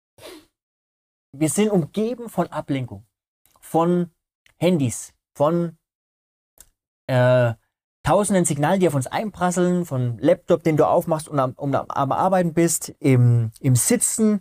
umgeben von Ablenkung, von Handys, von tausenden Signalen, die auf uns einprasseln, von Laptop, den du aufmachst und am Arbeiten bist, im Sitzen.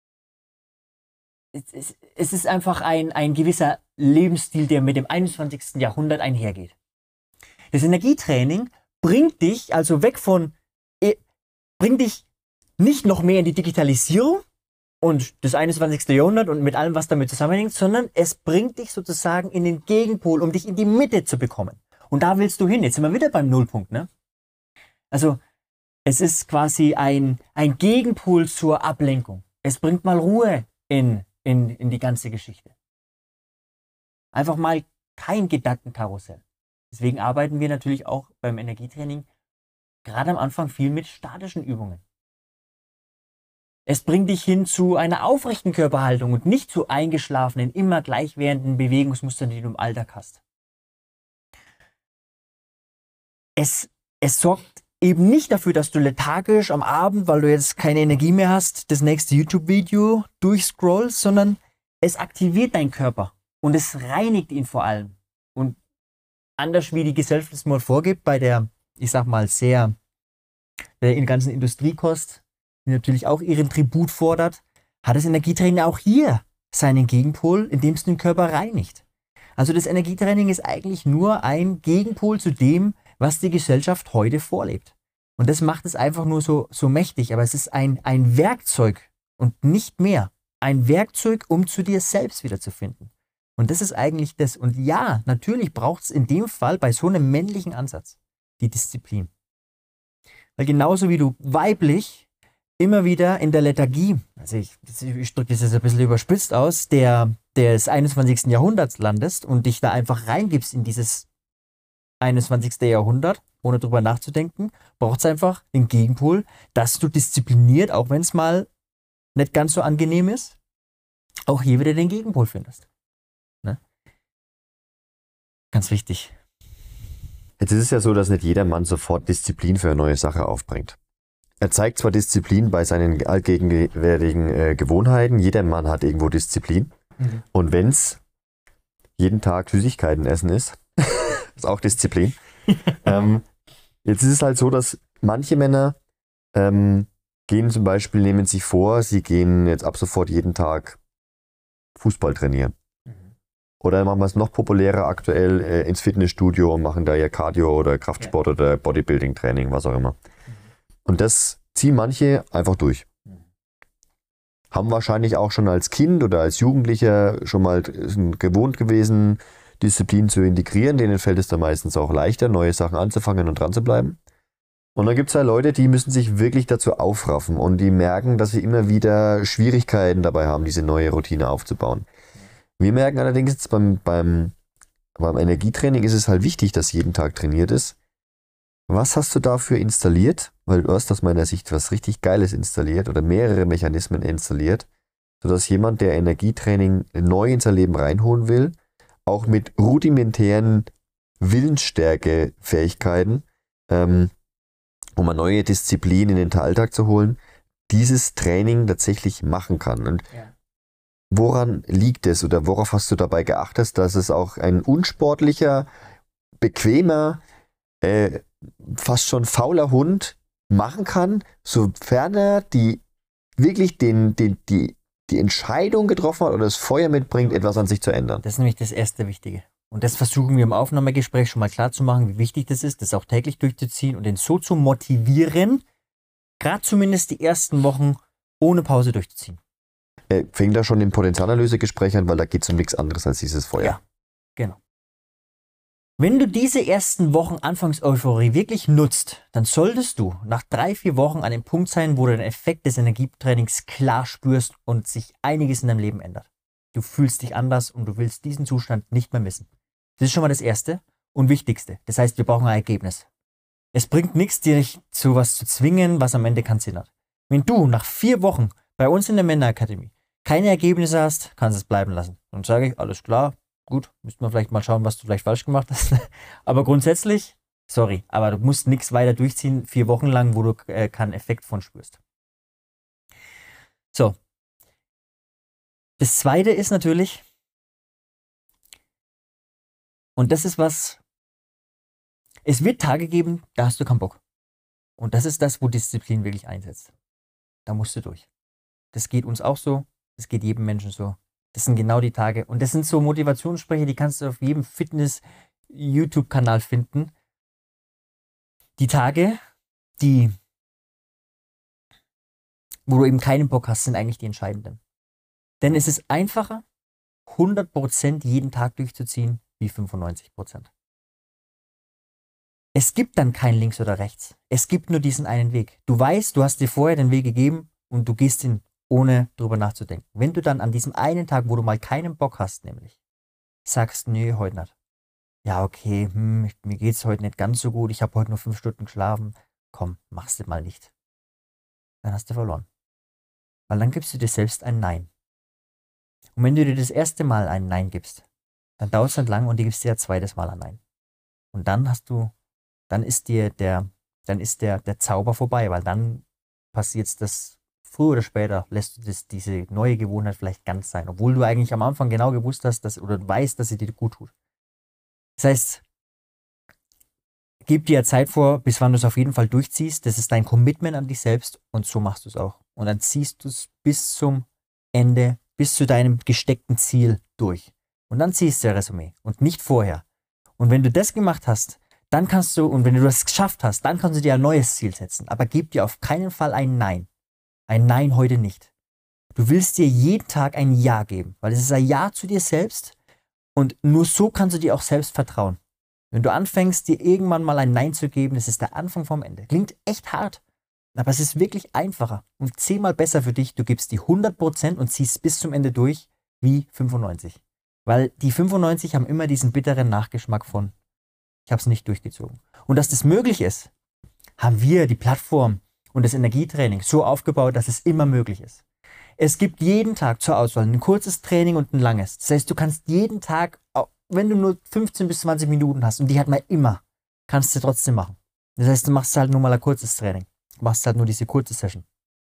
Es ist einfach ein gewisser Lebensstil, der mit dem 21. Jahrhundert einhergeht. Das Energietraining bringt dich also bringt dich nicht noch mehr in die Digitalisierung und das 21. Jahrhundert und mit allem, was damit zusammenhängt, sondern es bringt dich sozusagen in den Gegenpol, um dich in die Mitte zu bekommen. Und da willst du hin. Jetzt sind wir wieder beim Nullpunkt, ne? Also, es ist quasi ein Gegenpol zur Ablenkung. Es bringt mal Ruhe in die ganze Geschichte. Einfach mal kein Gedankenkarussell. Deswegen arbeiten wir natürlich auch beim Energietraining gerade am Anfang viel mit statischen Übungen. Es bringt dich hin zu einer aufrechten Körperhaltung und nicht zu eingeschlafenen, immer gleichwährenden Bewegungsmustern, die du im Alltag hast. Es sorgt eben nicht dafür, dass du lethargisch am Abend, weil du jetzt keine Energie mehr hast, das nächste YouTube-Video durchscrollst, sondern es aktiviert deinen Körper und es reinigt ihn vor allem. Und anders wie die Gesellschaft es mal vorgibt, bei der, ich sag mal, in der ganzen Industriekost, die natürlich auch ihren Tribut fordert, hat das Energietraining auch hier seinen Gegenpol, indem es den Körper reinigt. Also das Energietraining ist eigentlich nur ein Gegenpol zu dem, was die Gesellschaft heute vorlebt. Und das macht es einfach nur so mächtig. Aber es ist ein Werkzeug und nicht mehr. Ein Werkzeug, um zu dir selbst wiederzufinden. Und das ist eigentlich das. Und ja, natürlich braucht es in dem Fall bei so einem männlichen Ansatz die Disziplin. Weil genauso wie du weiblich immer wieder in der Lethargie, also ich drücke das jetzt ein bisschen überspitzt aus, des 21. Jahrhunderts landest und dich da einfach reingibst in dieses 21. Jahrhundert, ohne drüber nachzudenken, braucht es einfach den Gegenpol, dass du diszipliniert, auch wenn es mal nicht ganz so angenehm ist, auch hier wieder den Gegenpol findest. Ne? Ganz wichtig. Jetzt ist es ja so, dass nicht jeder Mann sofort Disziplin für eine neue Sache aufbringt. Er zeigt zwar Disziplin bei seinen allgegenwärtigen Gewohnheiten, jeder Mann hat irgendwo Disziplin. Mhm. Und wenn es jeden Tag Süßigkeiten essen ist auch Disziplin. Jetzt ist es halt so, dass manche Männer gehen zum Beispiel, nehmen sich vor, sie gehen jetzt ab sofort jeden Tag Fußball trainieren. Mhm. Oder machen wir es noch populärer aktuell ins Fitnessstudio und machen da ja Cardio oder Kraftsport oder Bodybuilding-Training, was auch immer. Mhm. Und das ziehen manche einfach durch. Mhm. Haben wahrscheinlich auch schon als Kind oder als Jugendlicher schon mal gewohnt gewesen, Disziplin zu integrieren, denen fällt es dann meistens auch leichter, neue Sachen anzufangen und dran zu bleiben. Und dann gibt es ja Leute, die müssen sich wirklich dazu aufraffen und die merken, dass sie immer wieder Schwierigkeiten dabei haben, diese neue Routine aufzubauen. Wir merken allerdings jetzt beim Energietraining ist es halt wichtig, dass jeden Tag trainiert ist. Was hast du dafür installiert? Weil du hast aus meiner Sicht was richtig Geiles installiert oder mehrere Mechanismen installiert, sodass jemand, der Energietraining neu in sein Leben reinholen will, auch mit rudimentären Willensstärke-Fähigkeiten, um eine neue Disziplin in den Alltag zu holen, dieses Training tatsächlich machen kann. Und woran liegt es oder worauf hast du dabei geachtet, dass es auch ein unsportlicher, bequemer, fast schon fauler Hund machen kann, sofern er die Entscheidung getroffen hat oder das Feuer mitbringt, etwas an sich zu ändern? Das ist nämlich das erste Wichtige. Und das versuchen wir im Aufnahmegespräch schon mal klar zu machen, wie wichtig das ist, das auch täglich durchzuziehen und ihn so zu motivieren, gerade zumindest die ersten Wochen ohne Pause durchzuziehen. Fängt da schon im Potenzialanalyse-Gespräch an, weil da geht es um nichts anderes als dieses Feuer. Ja, genau. Wenn du diese ersten Wochen Anfangseuphorie wirklich nutzt, dann solltest du nach 3-4 Wochen an dem Punkt sein, wo du den Effekt des Energietrainings klar spürst und sich einiges in deinem Leben ändert. Du fühlst dich anders und du willst diesen Zustand nicht mehr missen. Das ist schon mal das Erste und Wichtigste. Das heißt, wir brauchen ein Ergebnis. Es bringt nichts, dich zu was zu zwingen, was am Ende keinen Sinn hat. Wenn du nach 4 Wochen bei uns in der Männerakademie keine Ergebnisse hast, kannst du es bleiben lassen. Dann sage ich, alles klar, gut, müssten wir vielleicht mal schauen, was du vielleicht falsch gemacht hast. Aber grundsätzlich Sorry, aber du musst nichts weiter durchziehen, 4 Wochen lang, wo du keinen Effekt von spürst. So. Das Zweite ist natürlich, und das ist was, es wird Tage geben, da hast du keinen Bock. Und das ist das, wo Disziplin wirklich einsetzt. Da musst du durch. Das geht uns auch so, das geht jedem Menschen so. Das sind genau die Tage. Und das sind so Motivationssprecher, die kannst du auf jedem Fitness-YouTube-Kanal finden. Die Tage, wo du eben keinen Bock hast, sind eigentlich die entscheidenden. Denn es ist einfacher, 100% jeden Tag durchzuziehen, wie 95%. Es gibt dann kein links oder rechts. Es gibt nur diesen einen Weg. Du weißt, du hast dir vorher den Weg gegeben und du gehst ihn, ohne drüber nachzudenken. Wenn du dann an diesem einen Tag, wo du mal keinen Bock hast, nämlich, sagst, nee, heute nicht. Ja, okay, mir geht's heute nicht ganz so gut, ich habe heute nur 5 Stunden geschlafen. Komm, machst du mal nicht. Dann hast du verloren. Weil dann gibst du dir selbst ein Nein. Und wenn du dir das erste Mal ein Nein gibst, dann dauert es nicht lang und du gibst dir ein zweites Mal ein Nein. Und dann ist der Zauber vorbei, weil dann passiert das, früher oder später lässt du diese neue Gewohnheit vielleicht ganz sein, obwohl du eigentlich am Anfang genau gewusst hast, oder weißt, dass sie dir gut tut. Das heißt, gib dir Zeit vor, bis wann du es auf jeden Fall durchziehst. Das ist dein Commitment an dich selbst und so machst du es auch. Und dann ziehst du es bis zum Ende, bis zu deinem gesteckten Ziel durch. Und dann ziehst du ein Resümee und nicht vorher. Und wenn du das gemacht hast, dann kannst du, und wenn du das geschafft hast, dann kannst du dir ein neues Ziel setzen. Aber gib dir auf keinen Fall ein Nein. Ein Nein heute nicht. Du willst dir jeden Tag ein Ja geben, weil es ist ein Ja zu dir selbst und nur so kannst du dir auch selbst vertrauen. Wenn du anfängst, dir irgendwann mal ein Nein zu geben, das ist der Anfang vom Ende. Klingt echt hart, aber es ist wirklich einfacher und 10-mal besser für dich. Du gibst die 100% und ziehst bis zum Ende durch wie 95. Weil die 95 haben immer diesen bitteren Nachgeschmack von, ich habe es nicht durchgezogen. Und dass das möglich ist, haben wir die Plattform und das Energietraining so aufgebaut, dass es immer möglich ist. Es gibt jeden Tag zur Auswahl ein kurzes Training und ein langes. Das heißt, du kannst jeden Tag, wenn du nur 15 bis 20 Minuten hast, und die hat man immer, kannst du trotzdem machen. Das heißt, du machst halt nur mal ein kurzes Training. Du machst halt nur diese kurze Session.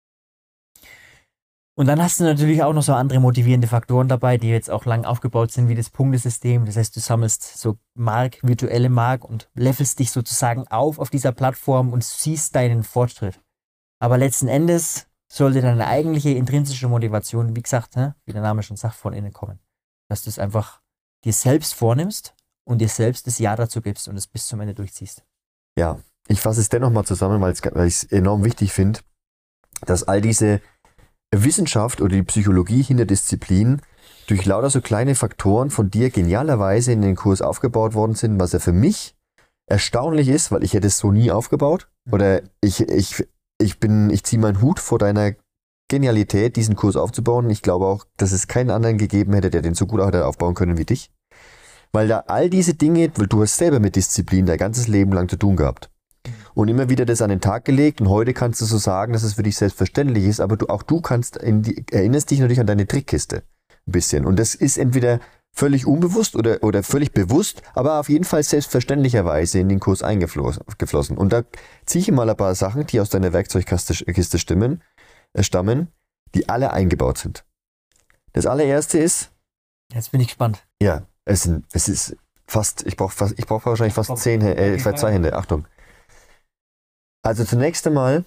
Und dann hast du natürlich auch noch so andere motivierende Faktoren dabei, die jetzt auch lang aufgebaut sind, wie das Punktesystem. Das heißt, du sammelst so virtuelle Mark und levelst dich sozusagen auf dieser Plattform und siehst deinen Fortschritt. Aber letzten Endes sollte deine eigentliche intrinsische Motivation, wie gesagt, wie der Name schon sagt, von innen kommen. Dass du es einfach dir selbst vornimmst und dir selbst das Ja dazu gibst und es bis zum Ende durchziehst. Ja, ich fasse es dennoch mal zusammen, weil ich es enorm wichtig finde, dass all diese Wissenschaft oder die Psychologie hinter Disziplin durch lauter so kleine Faktoren von dir genialerweise in den Kurs aufgebaut worden sind, was ja für mich erstaunlich ist, weil ich hätte es so nie aufgebaut. Oder ich ziehe meinen Hut vor deiner Genialität, diesen Kurs aufzubauen. Ich glaube auch, dass es keinen anderen gegeben hätte, der den so gut hätte aufbauen können wie dich. Weil da all diese Dinge, weil du hast selber mit Disziplin dein ganzes Leben lang zu tun gehabt. Und immer wieder das an den Tag gelegt und heute kannst du so sagen, dass es für dich selbstverständlich ist, aber auch du erinnerst dich natürlich an deine Trickkiste ein bisschen. Und das ist entweder völlig unbewusst oder völlig bewusst, aber auf jeden Fall selbstverständlicherweise in den Kurs eingeflossen. Und da ziehe ich mal ein paar Sachen, die aus deiner Werkzeugkiste stammen, die alle eingebaut sind. Das allererste ist... Jetzt bin ich gespannt. Ja, es ist fast, ich brauche wahrscheinlich fast 2 Hände, Achtung. Also zunächst einmal,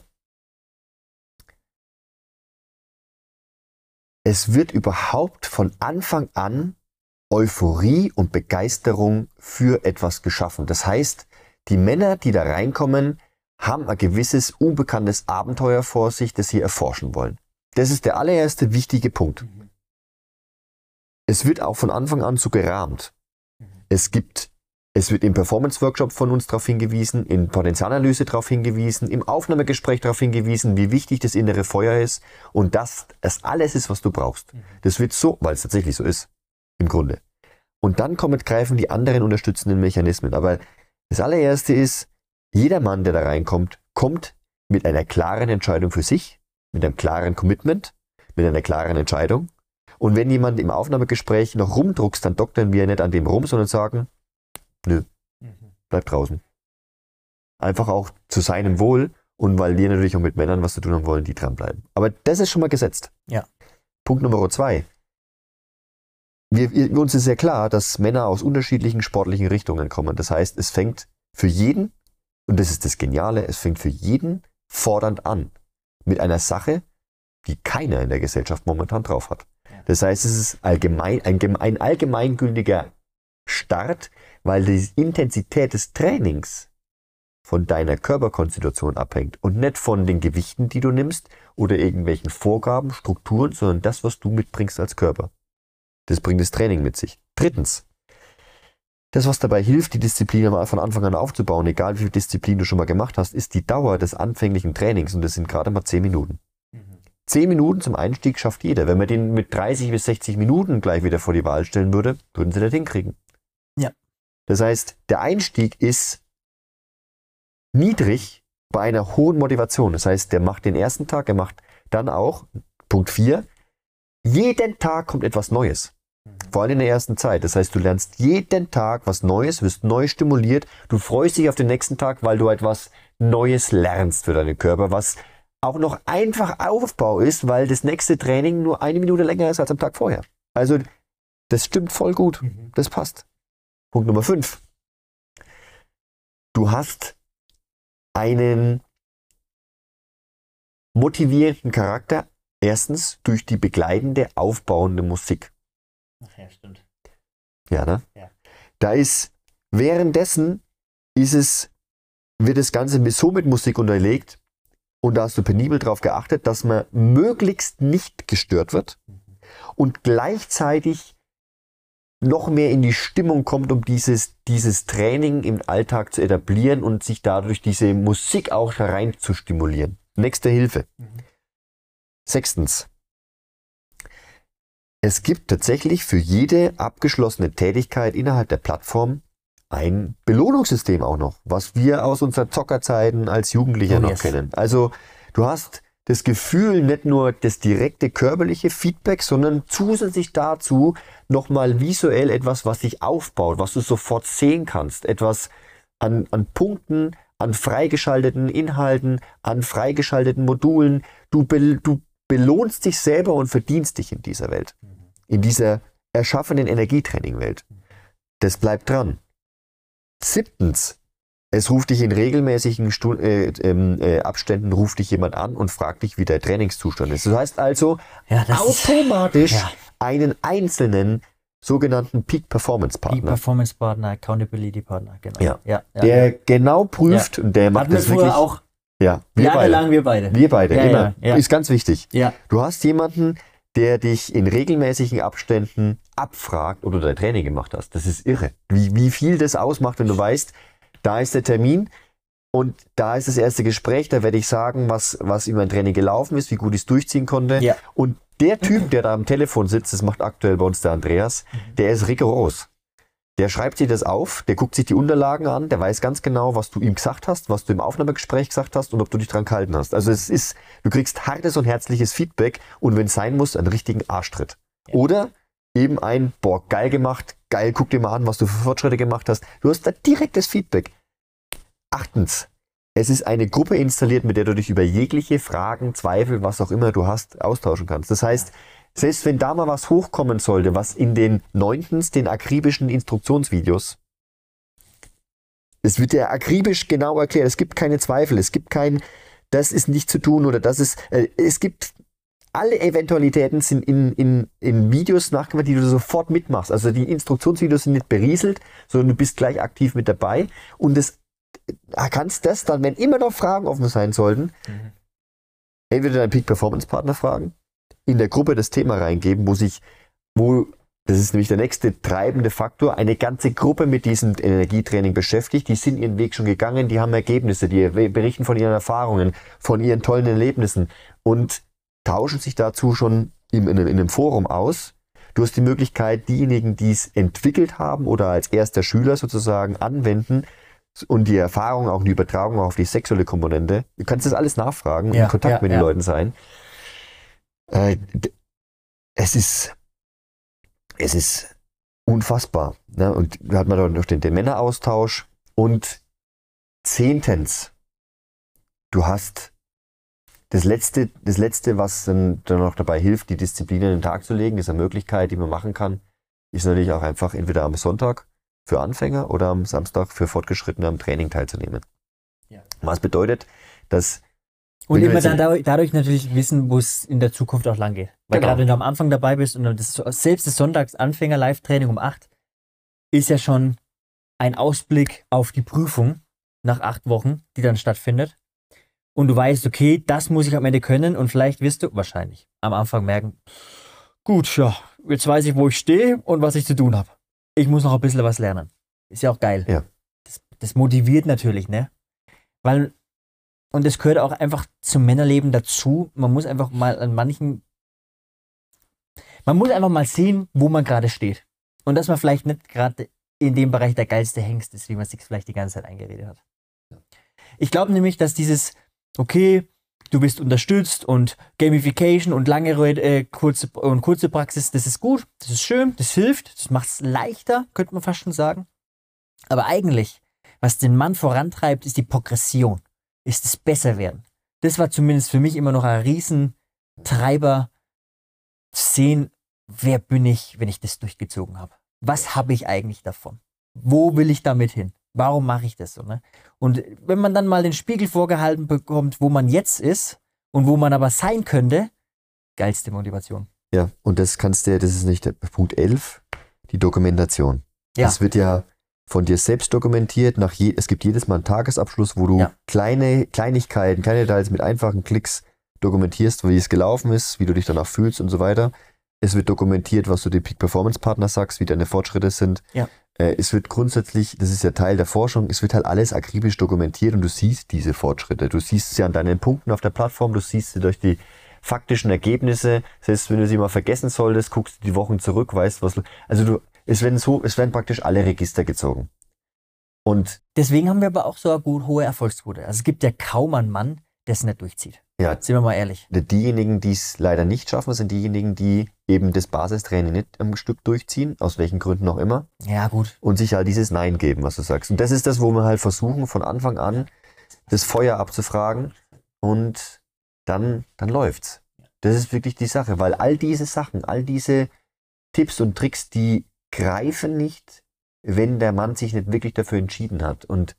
es wird überhaupt von Anfang an Euphorie und Begeisterung für etwas geschaffen. Das heißt, die Männer, die da reinkommen, haben ein gewisses unbekanntes Abenteuer vor sich, das sie erforschen wollen. Das ist der allererste wichtige Punkt. Es wird auch von Anfang an so gerahmt. Es wird im Performance-Workshop von uns darauf hingewiesen, in Potenzialanalyse darauf hingewiesen, im Aufnahmegespräch darauf hingewiesen, wie wichtig das innere Feuer ist und das alles ist, was du brauchst. Das wird so, weil es tatsächlich so ist, im Grunde. Und dann greifen die anderen unterstützenden Mechanismen. Aber das allererste ist, jeder Mann, der da reinkommt, kommt mit einer klaren Entscheidung für sich, mit einem klaren Commitment, mit einer klaren Entscheidung. Und wenn jemand im Aufnahmegespräch noch rumdruckst, dann doktern wir nicht an dem rum, sondern sagen, nö, bleib draußen. Einfach auch zu seinem Wohl und weil wir natürlich auch mit Männern was zu tun haben wollen, die dranbleiben. Aber das ist schon mal gesetzt. Ja. Punkt Nummer 2. Uns ist ja klar, dass Männer aus unterschiedlichen sportlichen Richtungen kommen. Das heißt, es fängt für jeden, und das ist das Geniale, es fängt für jeden fordernd an. Mit einer Sache, die keiner in der Gesellschaft momentan drauf hat. Das heißt, es ist ein allgemeingültiger Start, weil die Intensität des Trainings von deiner Körperkonstitution abhängt und nicht von den Gewichten, die du nimmst oder irgendwelchen Vorgaben, Strukturen, sondern das, was du mitbringst als Körper. Das bringt das Training mit sich. 3. Das, was dabei hilft, die Disziplin mal von Anfang an aufzubauen, egal wie viel Disziplin du schon mal gemacht hast, ist die Dauer des anfänglichen Trainings und das sind gerade mal 10 Minuten. 10 Minuten zum Einstieg schafft jeder. Wenn man den mit 30 bis 60 Minuten gleich wieder vor die Wahl stellen würde, würden sie das hinkriegen. Ja. Das heißt, der Einstieg ist niedrig bei einer hohen Motivation. Das heißt, der macht den ersten Tag, er macht dann auch, Punkt 4, jeden Tag kommt etwas Neues. Vor allem in der ersten Zeit. Das heißt, du lernst jeden Tag was Neues, wirst neu stimuliert. Du freust dich auf den nächsten Tag, weil du etwas Neues lernst für deinen Körper, was auch noch einfach Aufbau ist, weil das nächste Training nur 1 Minute länger ist als am Tag vorher. Also, das stimmt voll gut. Das passt. Punkt Nummer 5. Du hast einen motivierenden Charakter. Erstens durch die begleitende, aufbauende Musik. Ach ja, stimmt. Ja, ne? Ja. Da ist, währenddessen wird das Ganze so mit Musik unterlegt und da hast du penibel darauf geachtet, dass man möglichst nicht gestört wird und gleichzeitig noch mehr in die Stimmung kommt, um dieses Training im Alltag zu etablieren und sich dadurch diese Musik auch herein zu stimulieren. Nächste Hilfe. 6. Es gibt tatsächlich für jede abgeschlossene Tätigkeit innerhalb der Plattform ein Belohnungssystem auch noch, was wir aus unseren Zockerzeiten als Jugendliche noch kennen. Also du hast das Gefühl, nicht nur das direkte körperliche Feedback, sondern zusätzlich dazu nochmal visuell etwas, was sich aufbaut, was du sofort sehen kannst. Etwas an Punkten, an freigeschalteten Inhalten, an freigeschalteten Modulen. Du belohnst dich selber und verdienst dich in dieser Welt. In dieser erschaffenen Energietraining-Welt. Das bleibt dran. 7. Es ruft dich in regelmäßigen Abständen ruft dich jemand an und fragt dich, wie der Trainingszustand ist. Das heißt also, automatisch einen einzelnen sogenannten Peak Performance Partner. Peak Performance Partner, Accountability Partner, genau. Der genau prüft und der macht das wirklich. Auch ja, jahrelang wir beide. Wir beide, immer. Ist ganz wichtig. Ja. Du hast jemanden, der dich in regelmäßigen Abständen abfragt, ob du dein Training gemacht hast. Das ist irre. Wie viel das ausmacht, wenn du weißt, da ist der Termin und da ist das erste Gespräch, da werde ich sagen, was in meinem Training gelaufen ist, wie gut ich es durchziehen konnte. Ja. Und der Typ, der da am Telefon sitzt, das macht aktuell bei uns der Andreas, der ist rigoros. Der schreibt sich das auf, der guckt sich die Unterlagen an, der weiß ganz genau, was du ihm gesagt hast, was du im Aufnahmegespräch gesagt hast und ob du dich dran gehalten hast. Also du kriegst hartes und herzliches Feedback und wenn es sein muss, einen richtigen Arschtritt. Ja. Oder eben geil gemacht, geil, guck dir mal an, was du für Fortschritte gemacht hast. Du hast da direktes Feedback. 8. Es ist eine Gruppe installiert, mit der du dich über jegliche Fragen, Zweifel, was auch immer du hast, austauschen kannst. Das heißt, selbst wenn da mal was hochkommen sollte, was in den 9. den akribischen Instruktionsvideos, es wird dir akribisch genau erklärt, es gibt keine Zweifel, es gibt das ist nicht zu tun oder das ist, es gibt, alle Eventualitäten sind in Videos nachgemacht, die du sofort mitmachst. Also die Instruktionsvideos sind nicht berieselt, sondern du bist gleich aktiv mit dabei und kannst das dann, wenn immer noch Fragen offen sein sollten, entweder deinen Peak Performance Partner fragen, in der Gruppe das Thema reingeben, das ist nämlich der nächste treibende Faktor, eine ganze Gruppe mit diesem Energietraining beschäftigt, die sind ihren Weg schon gegangen, die haben Ergebnisse, die berichten von ihren Erfahrungen, von ihren tollen Erlebnissen und tauschen sich dazu schon in einem Forum aus. Du hast die Möglichkeit, diejenigen, die es entwickelt haben oder als erster Schüler sozusagen anwenden und die Erfahrung, auch die Übertragung auf die sexuelle Komponente, du kannst das alles nachfragen und in Kontakt mit den Leuten sein. Es ist unfassbar. Ne? Und da hat man dann noch den Männeraustausch und Zehntens, du hast das Letzte, was dann noch dabei hilft, die Disziplin in den Tag zu legen, diese Möglichkeit, die man machen kann, ist natürlich auch einfach entweder am Sonntag für Anfänger oder am Samstag für Fortgeschrittene am Training teilzunehmen. Ja. Was bedeutet, dass... Und immer dann dadurch natürlich wissen, wo es in der Zukunft auch lang geht. Weil gerade wenn du am Anfang dabei bist und selbst das Sonntags-Anfänger-Live-Training um 8 ist ja schon ein Ausblick auf die Prüfung nach 8 Wochen, die dann stattfindet. Und du weißt, okay, das muss ich am Ende können und vielleicht wirst du wahrscheinlich am Anfang merken, gut, ja, jetzt weiß ich, wo ich stehe und was ich zu tun habe. Ich muss noch ein bisschen was lernen. Ist ja auch geil. Ja. Das motiviert natürlich, ne? Weil, und das gehört auch einfach zum Männerleben dazu. Man muss einfach mal sehen, wo man gerade steht. Und dass man vielleicht nicht gerade in dem Bereich der geilste Hengst ist, wie man sich vielleicht die ganze Zeit eingeredet hat. Ich glaube nämlich, dass dieses, okay, du bist unterstützt und Gamification und lange kurze Praxis, das ist gut, das ist schön, das hilft, das macht es leichter, könnte man fast schon sagen. Aber eigentlich, was den Mann vorantreibt, ist die Progression, ist das Besserwerden. Das war zumindest für mich immer noch ein Riesentreiber, zu sehen, wer bin ich, wenn ich das durchgezogen habe. Was habe ich eigentlich davon? Wo will ich damit hin? Warum mache ich das so? Ne? Und wenn man dann mal den Spiegel vorgehalten bekommt, wo man jetzt ist und wo man aber sein könnte, geilste Motivation. Ja, und das ist nicht der Punkt 11, die Dokumentation. Ja. Das wird ja von dir selbst dokumentiert. Es gibt jedes Mal einen Tagesabschluss, wo du Kleinigkeiten, kleine Details mit einfachen Klicks dokumentierst, wie es gelaufen ist, wie du dich danach fühlst und so weiter. Es wird dokumentiert, was du dem Peak-Performance-Partner sagst, wie deine Fortschritte sind. Ja. Es wird grundsätzlich, das ist ja Teil der Forschung, es wird halt alles akribisch dokumentiert und du siehst diese Fortschritte. Du siehst sie an deinen Punkten auf der Plattform, du siehst sie durch die faktischen Ergebnisse. Selbst wenn du sie mal vergessen solltest, guckst du die Wochen zurück, weißt was. Es werden praktisch alle Register gezogen. Und deswegen haben wir aber auch so eine gut hohe Erfolgsquote. Also es gibt ja kaum einen Mann, der es nicht durchzieht. ja, Sind wir mal ehrlich. diejenigen, die es leider nicht schaffen, sind diejenigen, die eben das Basistraining nicht am Stück durchziehen, aus welchen Gründen auch immer. Ja, gut. Und sich halt dieses Nein geben, was du sagst. Und das ist das, wo wir halt versuchen, von Anfang an das Feuer abzufragen und dann läuft's. Das ist wirklich die Sache, weil all diese Sachen, all diese Tipps und Tricks, die greifen nicht, wenn der Mann sich nicht wirklich dafür entschieden hat. Und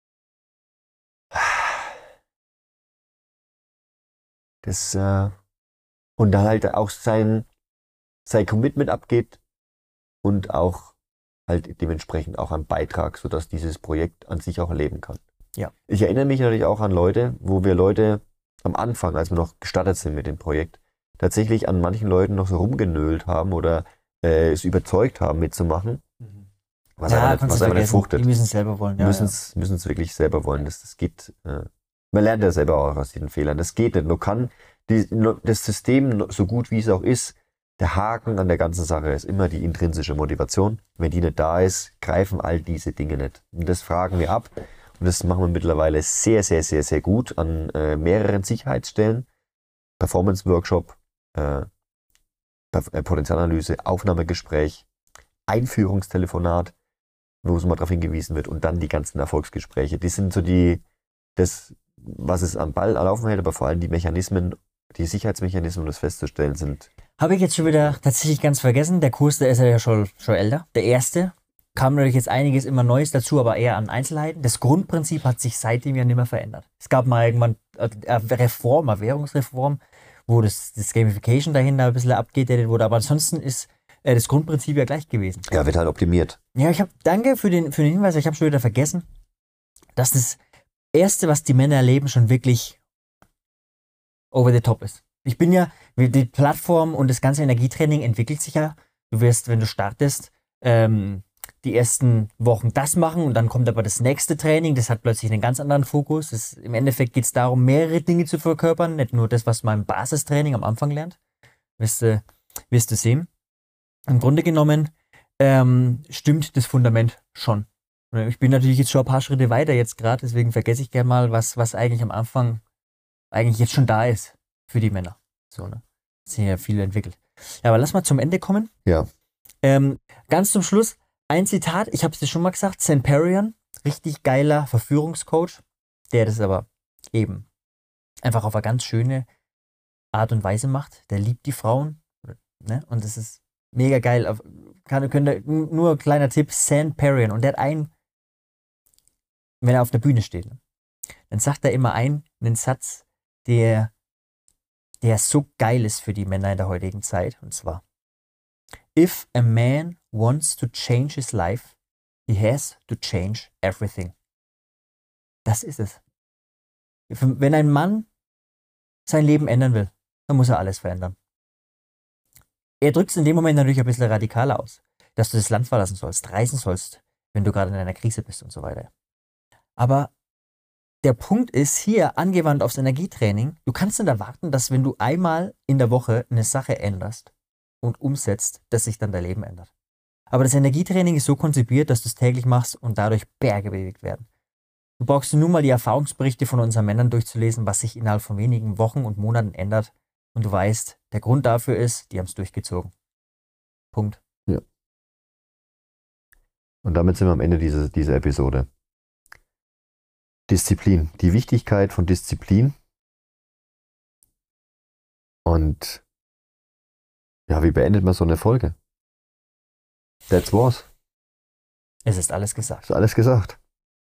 das und dann halt auch sein Commitment abgeht und auch halt dementsprechend auch einen Beitrag, sodass dieses Projekt an sich auch erleben kann. Ja. Ich erinnere mich natürlich auch an Leute, wo wir Leute am Anfang, als wir noch gestartet sind mit dem Projekt, tatsächlich an manchen Leuten noch so rumgenölt haben oder es überzeugt haben mitzumachen. Was einfach nicht fruchtet. Die müssen es selber wollen. Ja, müssen es wirklich selber wollen. Das geht. Man lernt ja selber auch aus diesen Fehlern. Das geht nicht. Nur kann das System, so gut wie es auch ist, der Haken an der ganzen Sache ist immer die intrinsische Motivation. Wenn die nicht da ist, greifen all diese Dinge nicht. Und das fragen wir ab. Und das machen wir mittlerweile sehr, sehr, sehr, sehr gut an mehreren Sicherheitsstellen. Performance-Workshop, Potenzialanalyse, Aufnahmegespräch, Einführungstelefonat, wo es mal darauf hingewiesen wird und dann die ganzen Erfolgsgespräche. Die sind so das, was es am Ball laufen hält, aber vor allem die Mechanismen, die Sicherheitsmechanismen, um das festzustellen, sind. Habe ich jetzt schon wieder tatsächlich ganz vergessen. Der Kurs, der ist ja schon älter. Der erste. Kam natürlich jetzt einiges immer Neues dazu, aber eher an Einzelheiten. Das Grundprinzip hat sich seitdem ja nicht mehr verändert. Es gab mal irgendwann eine Währungsreform, wo das Gamification dahinter ein bisschen abgedatet wurde, aber ansonsten ist das Grundprinzip ja gleich gewesen. Ja, wird halt optimiert. Ja, danke für den Hinweis, ich habe schon wieder vergessen, dass das Erste, was die Männer erleben, schon wirklich over the top ist. Die Plattform und das ganze Energietraining entwickelt sich ja. Du wirst, wenn du startest, die ersten Wochen das machen und dann kommt aber das nächste Training, das hat plötzlich einen ganz anderen Fokus. Im Endeffekt geht es darum, mehrere Dinge zu verkörpern, nicht nur das, was man im Basistraining am Anfang lernt. Wirst du sehen. Im Grunde genommen stimmt das Fundament schon. Ich bin natürlich jetzt schon ein paar Schritte weiter jetzt gerade, deswegen vergesse ich gerne mal, was eigentlich am Anfang eigentlich jetzt schon da ist für die Männer. So, ne? Das sind ja viel entwickelt. Ja, aber lass mal zum Ende kommen. Ja. Ganz zum Schluss ein Zitat, ich habe es dir schon mal gesagt, Semperian, richtig geiler Verführungscoach, der das aber eben einfach auf eine ganz schöne Art und Weise macht. Der liebt die Frauen, ne? Und das ist mega geil. Nur ein kleiner Tipp, San Perrion. Und der hat wenn er auf der Bühne steht, dann sagt er immer einen Satz, der so geil ist für die Männer in der heutigen Zeit. Und zwar, if a man wants to change his life, he has to change everything. Das ist es. Wenn ein Mann sein Leben ändern will, dann muss er alles verändern. Er drückt es in dem Moment natürlich ein bisschen radikaler aus, dass du das Land verlassen sollst, reisen sollst, wenn du gerade in einer Krise bist und so weiter. Aber der Punkt ist hier, angewandt aufs Energietraining, du kannst nicht erwarten, dass wenn du einmal in der Woche eine Sache änderst und umsetzt, dass sich dann dein Leben ändert. Aber das Energietraining ist so konzipiert, dass du es täglich machst und dadurch Berge bewegt werden. Du brauchst nur mal die Erfahrungsberichte von unseren Männern durchzulesen, was sich innerhalb von wenigen Wochen und Monaten ändert. Und du weißt, der Grund dafür ist, die haben es durchgezogen. Punkt. Ja. Und damit sind wir am Ende dieser Episode. Disziplin. Die Wichtigkeit von Disziplin. Und ja, wie beendet man so eine Folge? That's was. Es ist alles gesagt. Ist alles gesagt.